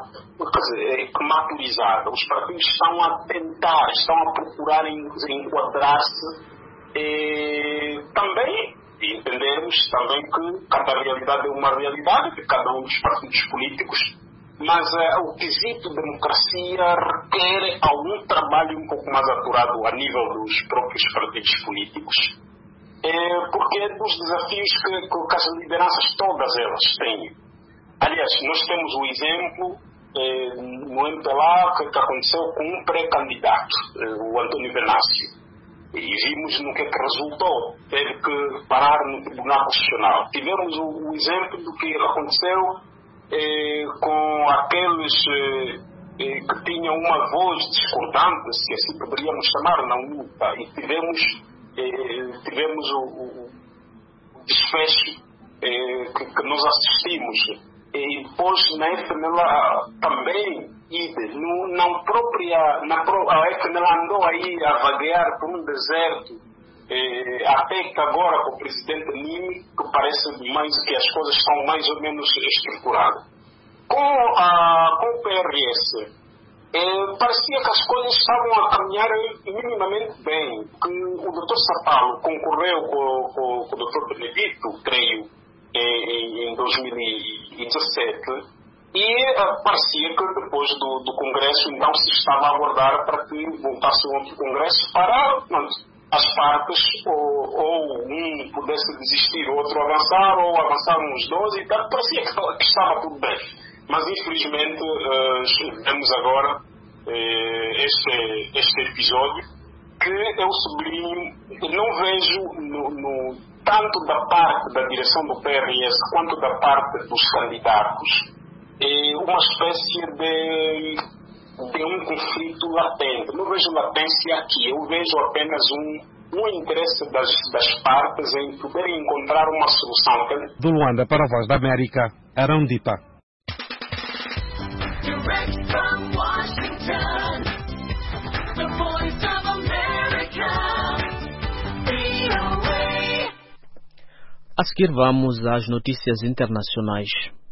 maturizada. Os partidos estão a procurar enquadrar-se Também entendermos também que cada realidade é uma realidade de cada um dos partidos políticos, mas o quesito democracia requer algum trabalho um pouco mais apurado a nível dos próprios partidos políticos, porque é dos desafios que as lideranças todas elas têm. Aliás, nós temos o exemplo no MPLA que aconteceu com um pré-candidato, o Antônio Benácio. E vimos no que resultou. Teve que parar no Tribunal Constitucional. Tivemos o exemplo do que aconteceu com aqueles que tinham uma voz discordante, se assim poderíamos chamar, na luta. E tivemos o desfecho que nós assistimos. E depois na FNLA também, a FNLA andou aí a vaguear por um deserto, até que agora com o presidente Nimi, que parece mais que as coisas estão mais ou menos estruturadas. Com o PRS, parecia que as coisas estavam a caminhar minimamente bem, que o Dr. Sapalo concorreu com o Dr. Benedito, creio, em 2017, e parecia que depois do Congresso então se estava a aguardar para que voltasse um outro Congresso para as partes ou um pudesse desistir, o outro avançar, ou avançaram os dois, e tal. Parecia que estava tudo bem, mas infelizmente vemos agora este episódio que eu sublinho. Eu não vejo tanto da parte da direção do PRS quanto da parte dos candidatos uma espécie de um conflito latente. Não vejo latência aqui, eu vejo apenas um interesse das partes em poderem encontrar uma solução. Do Luanda para a Voz da América, Arão Dipa. A seguir vamos às notícias internacionais.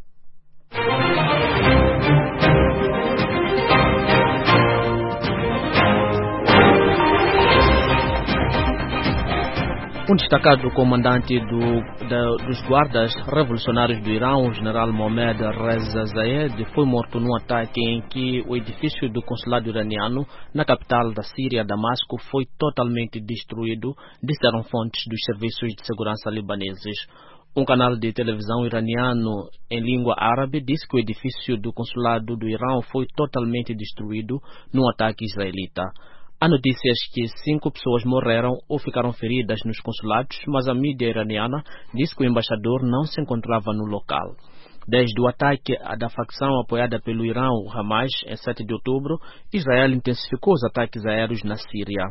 Um destacado comandante dos guardas revolucionários do Irão, o general Mohammad Reza Zayed, foi morto num ataque em que o edifício do consulado iraniano na capital da Síria, Damasco, foi totalmente destruído, disseram fontes dos serviços de segurança libaneses. Um canal de televisão iraniano em língua árabe disse que o edifício do consulado do Irão foi totalmente destruído num ataque israelita. Há notícias que 5 pessoas morreram ou ficaram feridas nos consulados, mas a mídia iraniana disse que o embaixador não se encontrava no local. Desde o ataque da facção apoiada pelo Irão, o Hamas, em 7 de outubro, Israel intensificou os ataques aéreos na Síria.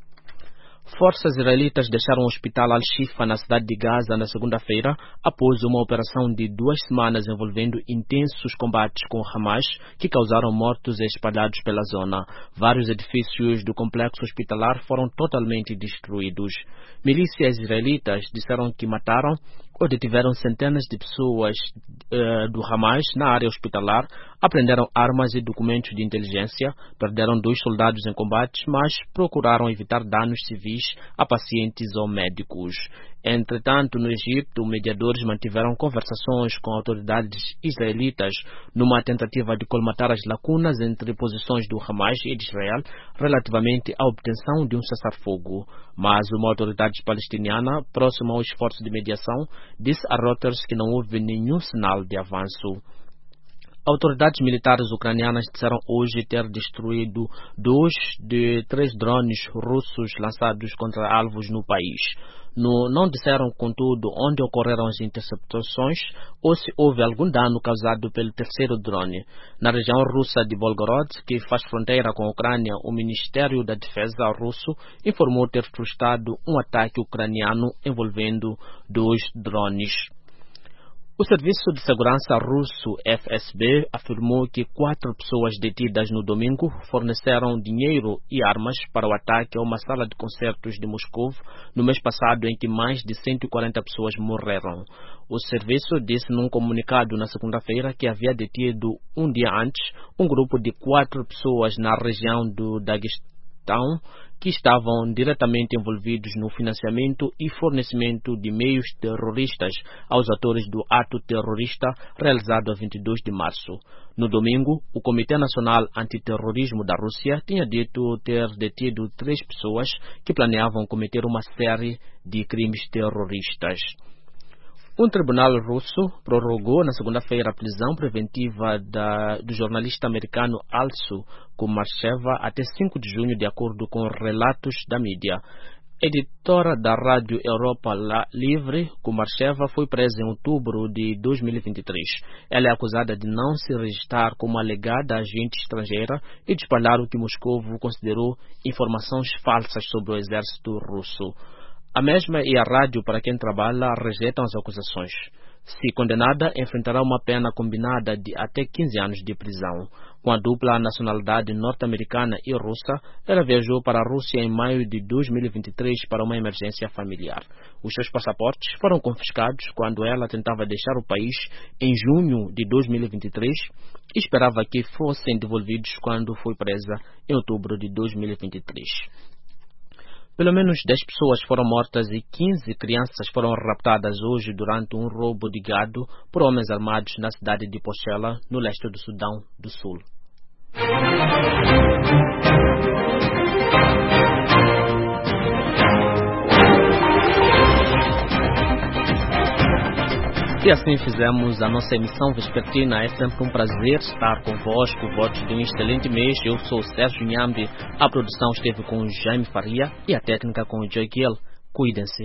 Forças israelitas deixaram o hospital Al-Shifa na cidade de Gaza na segunda-feira, após uma operação de 2 semanas envolvendo intensos combates com o Hamas, que causaram mortos espalhados pela zona. Vários edifícios do complexo hospitalar foram totalmente destruídos. Milícias israelitas disseram que mataram ou detiveram centenas de pessoas do Hamas na área hospitalar, apreenderam armas e documentos de inteligência, perderam 2 soldados em combates, mas procuraram evitar danos civis a pacientes ou médicos. Entretanto, no Egito, mediadores mantiveram conversações com autoridades israelitas numa tentativa de colmatar as lacunas entre posições do Hamas e de Israel relativamente à obtenção de um cessar-fogo. Mas uma autoridade palestiniana próxima ao esforço de mediação disse a Reuters que não houve nenhum sinal de avanço. Autoridades militares ucranianas disseram hoje ter destruído 2 de 3 drones russos lançados contra alvos no país. Não disseram, contudo, onde ocorreram as interceptações ou se houve algum dano causado pelo terceiro drone. Na região russa de Volgorod, que faz fronteira com a Ucrânia, o Ministério da Defesa russo informou ter frustrado um ataque ucraniano envolvendo 2 drones. O Serviço de Segurança russo FSB afirmou que 4 pessoas detidas no domingo forneceram dinheiro e armas para o ataque a uma sala de concertos de Moscou no mês passado, em que mais de 140 pessoas morreram. O serviço disse num comunicado na segunda-feira que havia detido um dia antes um grupo de 4 pessoas na região do Daguestão que estavam diretamente envolvidos no financiamento e fornecimento de meios terroristas aos atores do ato terrorista realizado a 22 de março. No domingo, o Comitê Nacional Antiterrorismo da Rússia tinha dito ter detido 3 pessoas que planeavam cometer uma série de crimes terroristas. Um tribunal russo prorrogou na segunda-feira a prisão preventiva do jornalista americano Alsu Kumarcheva até 5 de junho, de acordo com relatos da mídia. Editora da Rádio Europa Livre, Kumarcheva foi presa em outubro de 2023. Ela é acusada de não se registrar como alegada agente estrangeira e de espalhar o que Moscou considerou informações falsas sobre o exército russo. A mesma e a rádio para quem trabalha rejeitam as acusações. Se condenada, enfrentará uma pena combinada de até 15 anos de prisão. Com a dupla nacionalidade norte-americana e russa, ela viajou para a Rússia em maio de 2023 para uma emergência familiar. Os seus passaportes foram confiscados quando ela tentava deixar o país em junho de 2023 e esperava que fossem devolvidos quando foi presa em outubro de 2023. Pelo menos 10 pessoas foram mortas e 15 crianças foram raptadas hoje durante um roubo de gado por homens armados na cidade de Pochela, no leste do Sudão do Sul. E assim fizemos a nossa emissão vespertina. É sempre um prazer estar convosco. Votos de um excelente mês. Eu sou o Sérgio Nhambi. A produção esteve com o Jaime Faria e a técnica com o Joy Gill. Cuidem-se.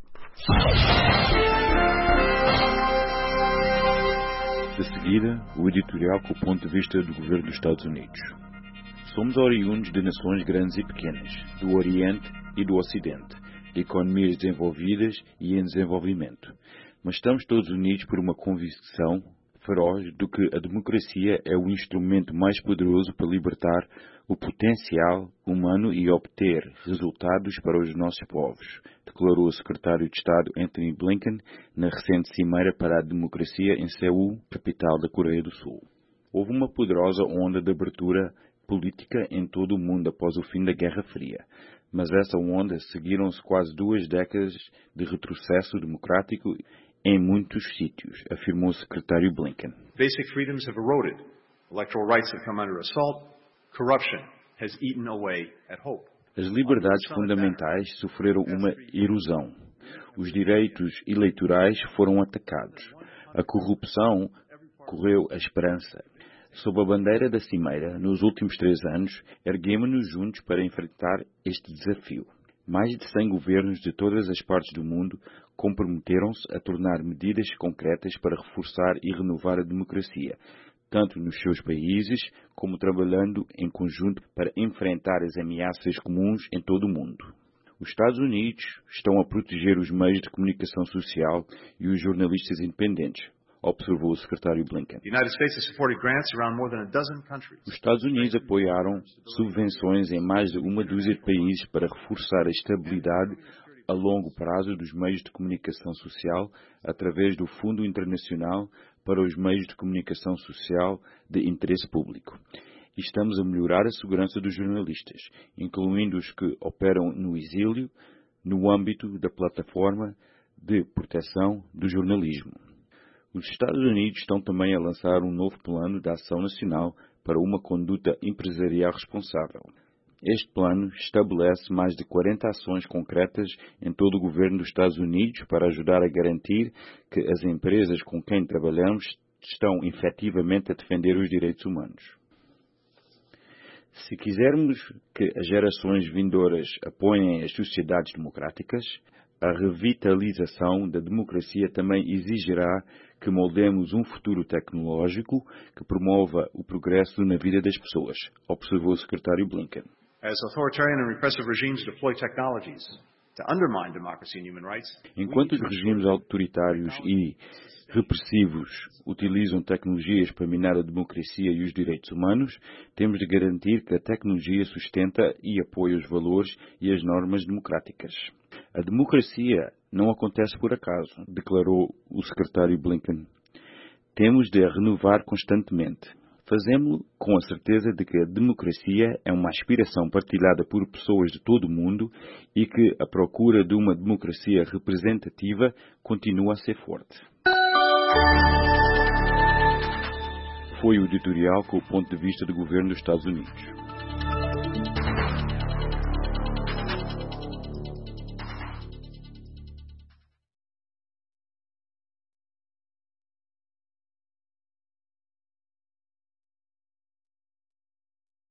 De seguida, o editorial com o ponto de vista do governo dos Estados Unidos. Somos oriundos de nações grandes e pequenas, do Oriente e do Ocidente, de economias desenvolvidas e em desenvolvimento. Mas estamos todos unidos por uma convicção feroz de que a democracia é o instrumento mais poderoso para libertar o potencial humano e obter resultados para os nossos povos, declarou o secretário de Estado Antony Blinken na recente cimeira para a democracia em Seul, capital da Coreia do Sul. Houve uma poderosa onda de abertura política em todo o mundo após o fim da Guerra Fria, mas essa onda seguiram-se quase 2 décadas de retrocesso democrático em muitos sítios, afirmou o secretário Blinken. Basic freedoms have eroded. Electoral rights have come under assault. Corruption has eaten away at hope. As liberdades fundamentais sofreram uma erosão. Os direitos eleitorais foram atacados. A corrupção correu a esperança. Sob a bandeira da Cimeira, nos últimos 3 anos, erguemos-nos juntos para enfrentar este desafio. Mais de 100 governos de todas as partes do mundo comprometeram-se a tornar medidas concretas para reforçar e renovar a democracia, tanto nos seus países como trabalhando em conjunto para enfrentar as ameaças comuns em todo o mundo. Os Estados Unidos estão a proteger os meios de comunicação social e os jornalistas independentes, observou o secretário Blinken. Os Estados Unidos apoiaram subvenções em mais de 1 dúzia de países para reforçar a estabilidade a longo prazo dos meios de comunicação social através do Fundo Internacional para os Meios de Comunicação Social de Interesse Público. E estamos a melhorar a segurança dos jornalistas, incluindo os que operam no exílio, no âmbito da plataforma de proteção do jornalismo. Os Estados Unidos estão também a lançar um novo plano de ação nacional para uma conduta empresarial responsável. Este plano estabelece mais de 40 ações concretas em todo o governo dos Estados Unidos para ajudar a garantir que as empresas com quem trabalhamos estão efetivamente a defender os direitos humanos. Se quisermos que as gerações vindouras apoiem as sociedades democráticas, a revitalização da democracia também exigirá que moldemos um futuro tecnológico que promova o progresso na vida das pessoas, observou o secretário Blinken. Enquanto os regimes autoritários e repressivos utilizam tecnologias para minar a democracia e os direitos humanos, temos de garantir que a tecnologia sustenta e apoia os valores e as normas democráticas. A democracia não acontece por acaso, declarou o secretário Blinken. Temos de a renovar constantemente. Fazemos-lo com a certeza de que a democracia é uma aspiração partilhada por pessoas de todo o mundo e que a procura de uma democracia representativa continua a ser forte. Foi o editorial com o ponto de vista do governo dos Estados Unidos.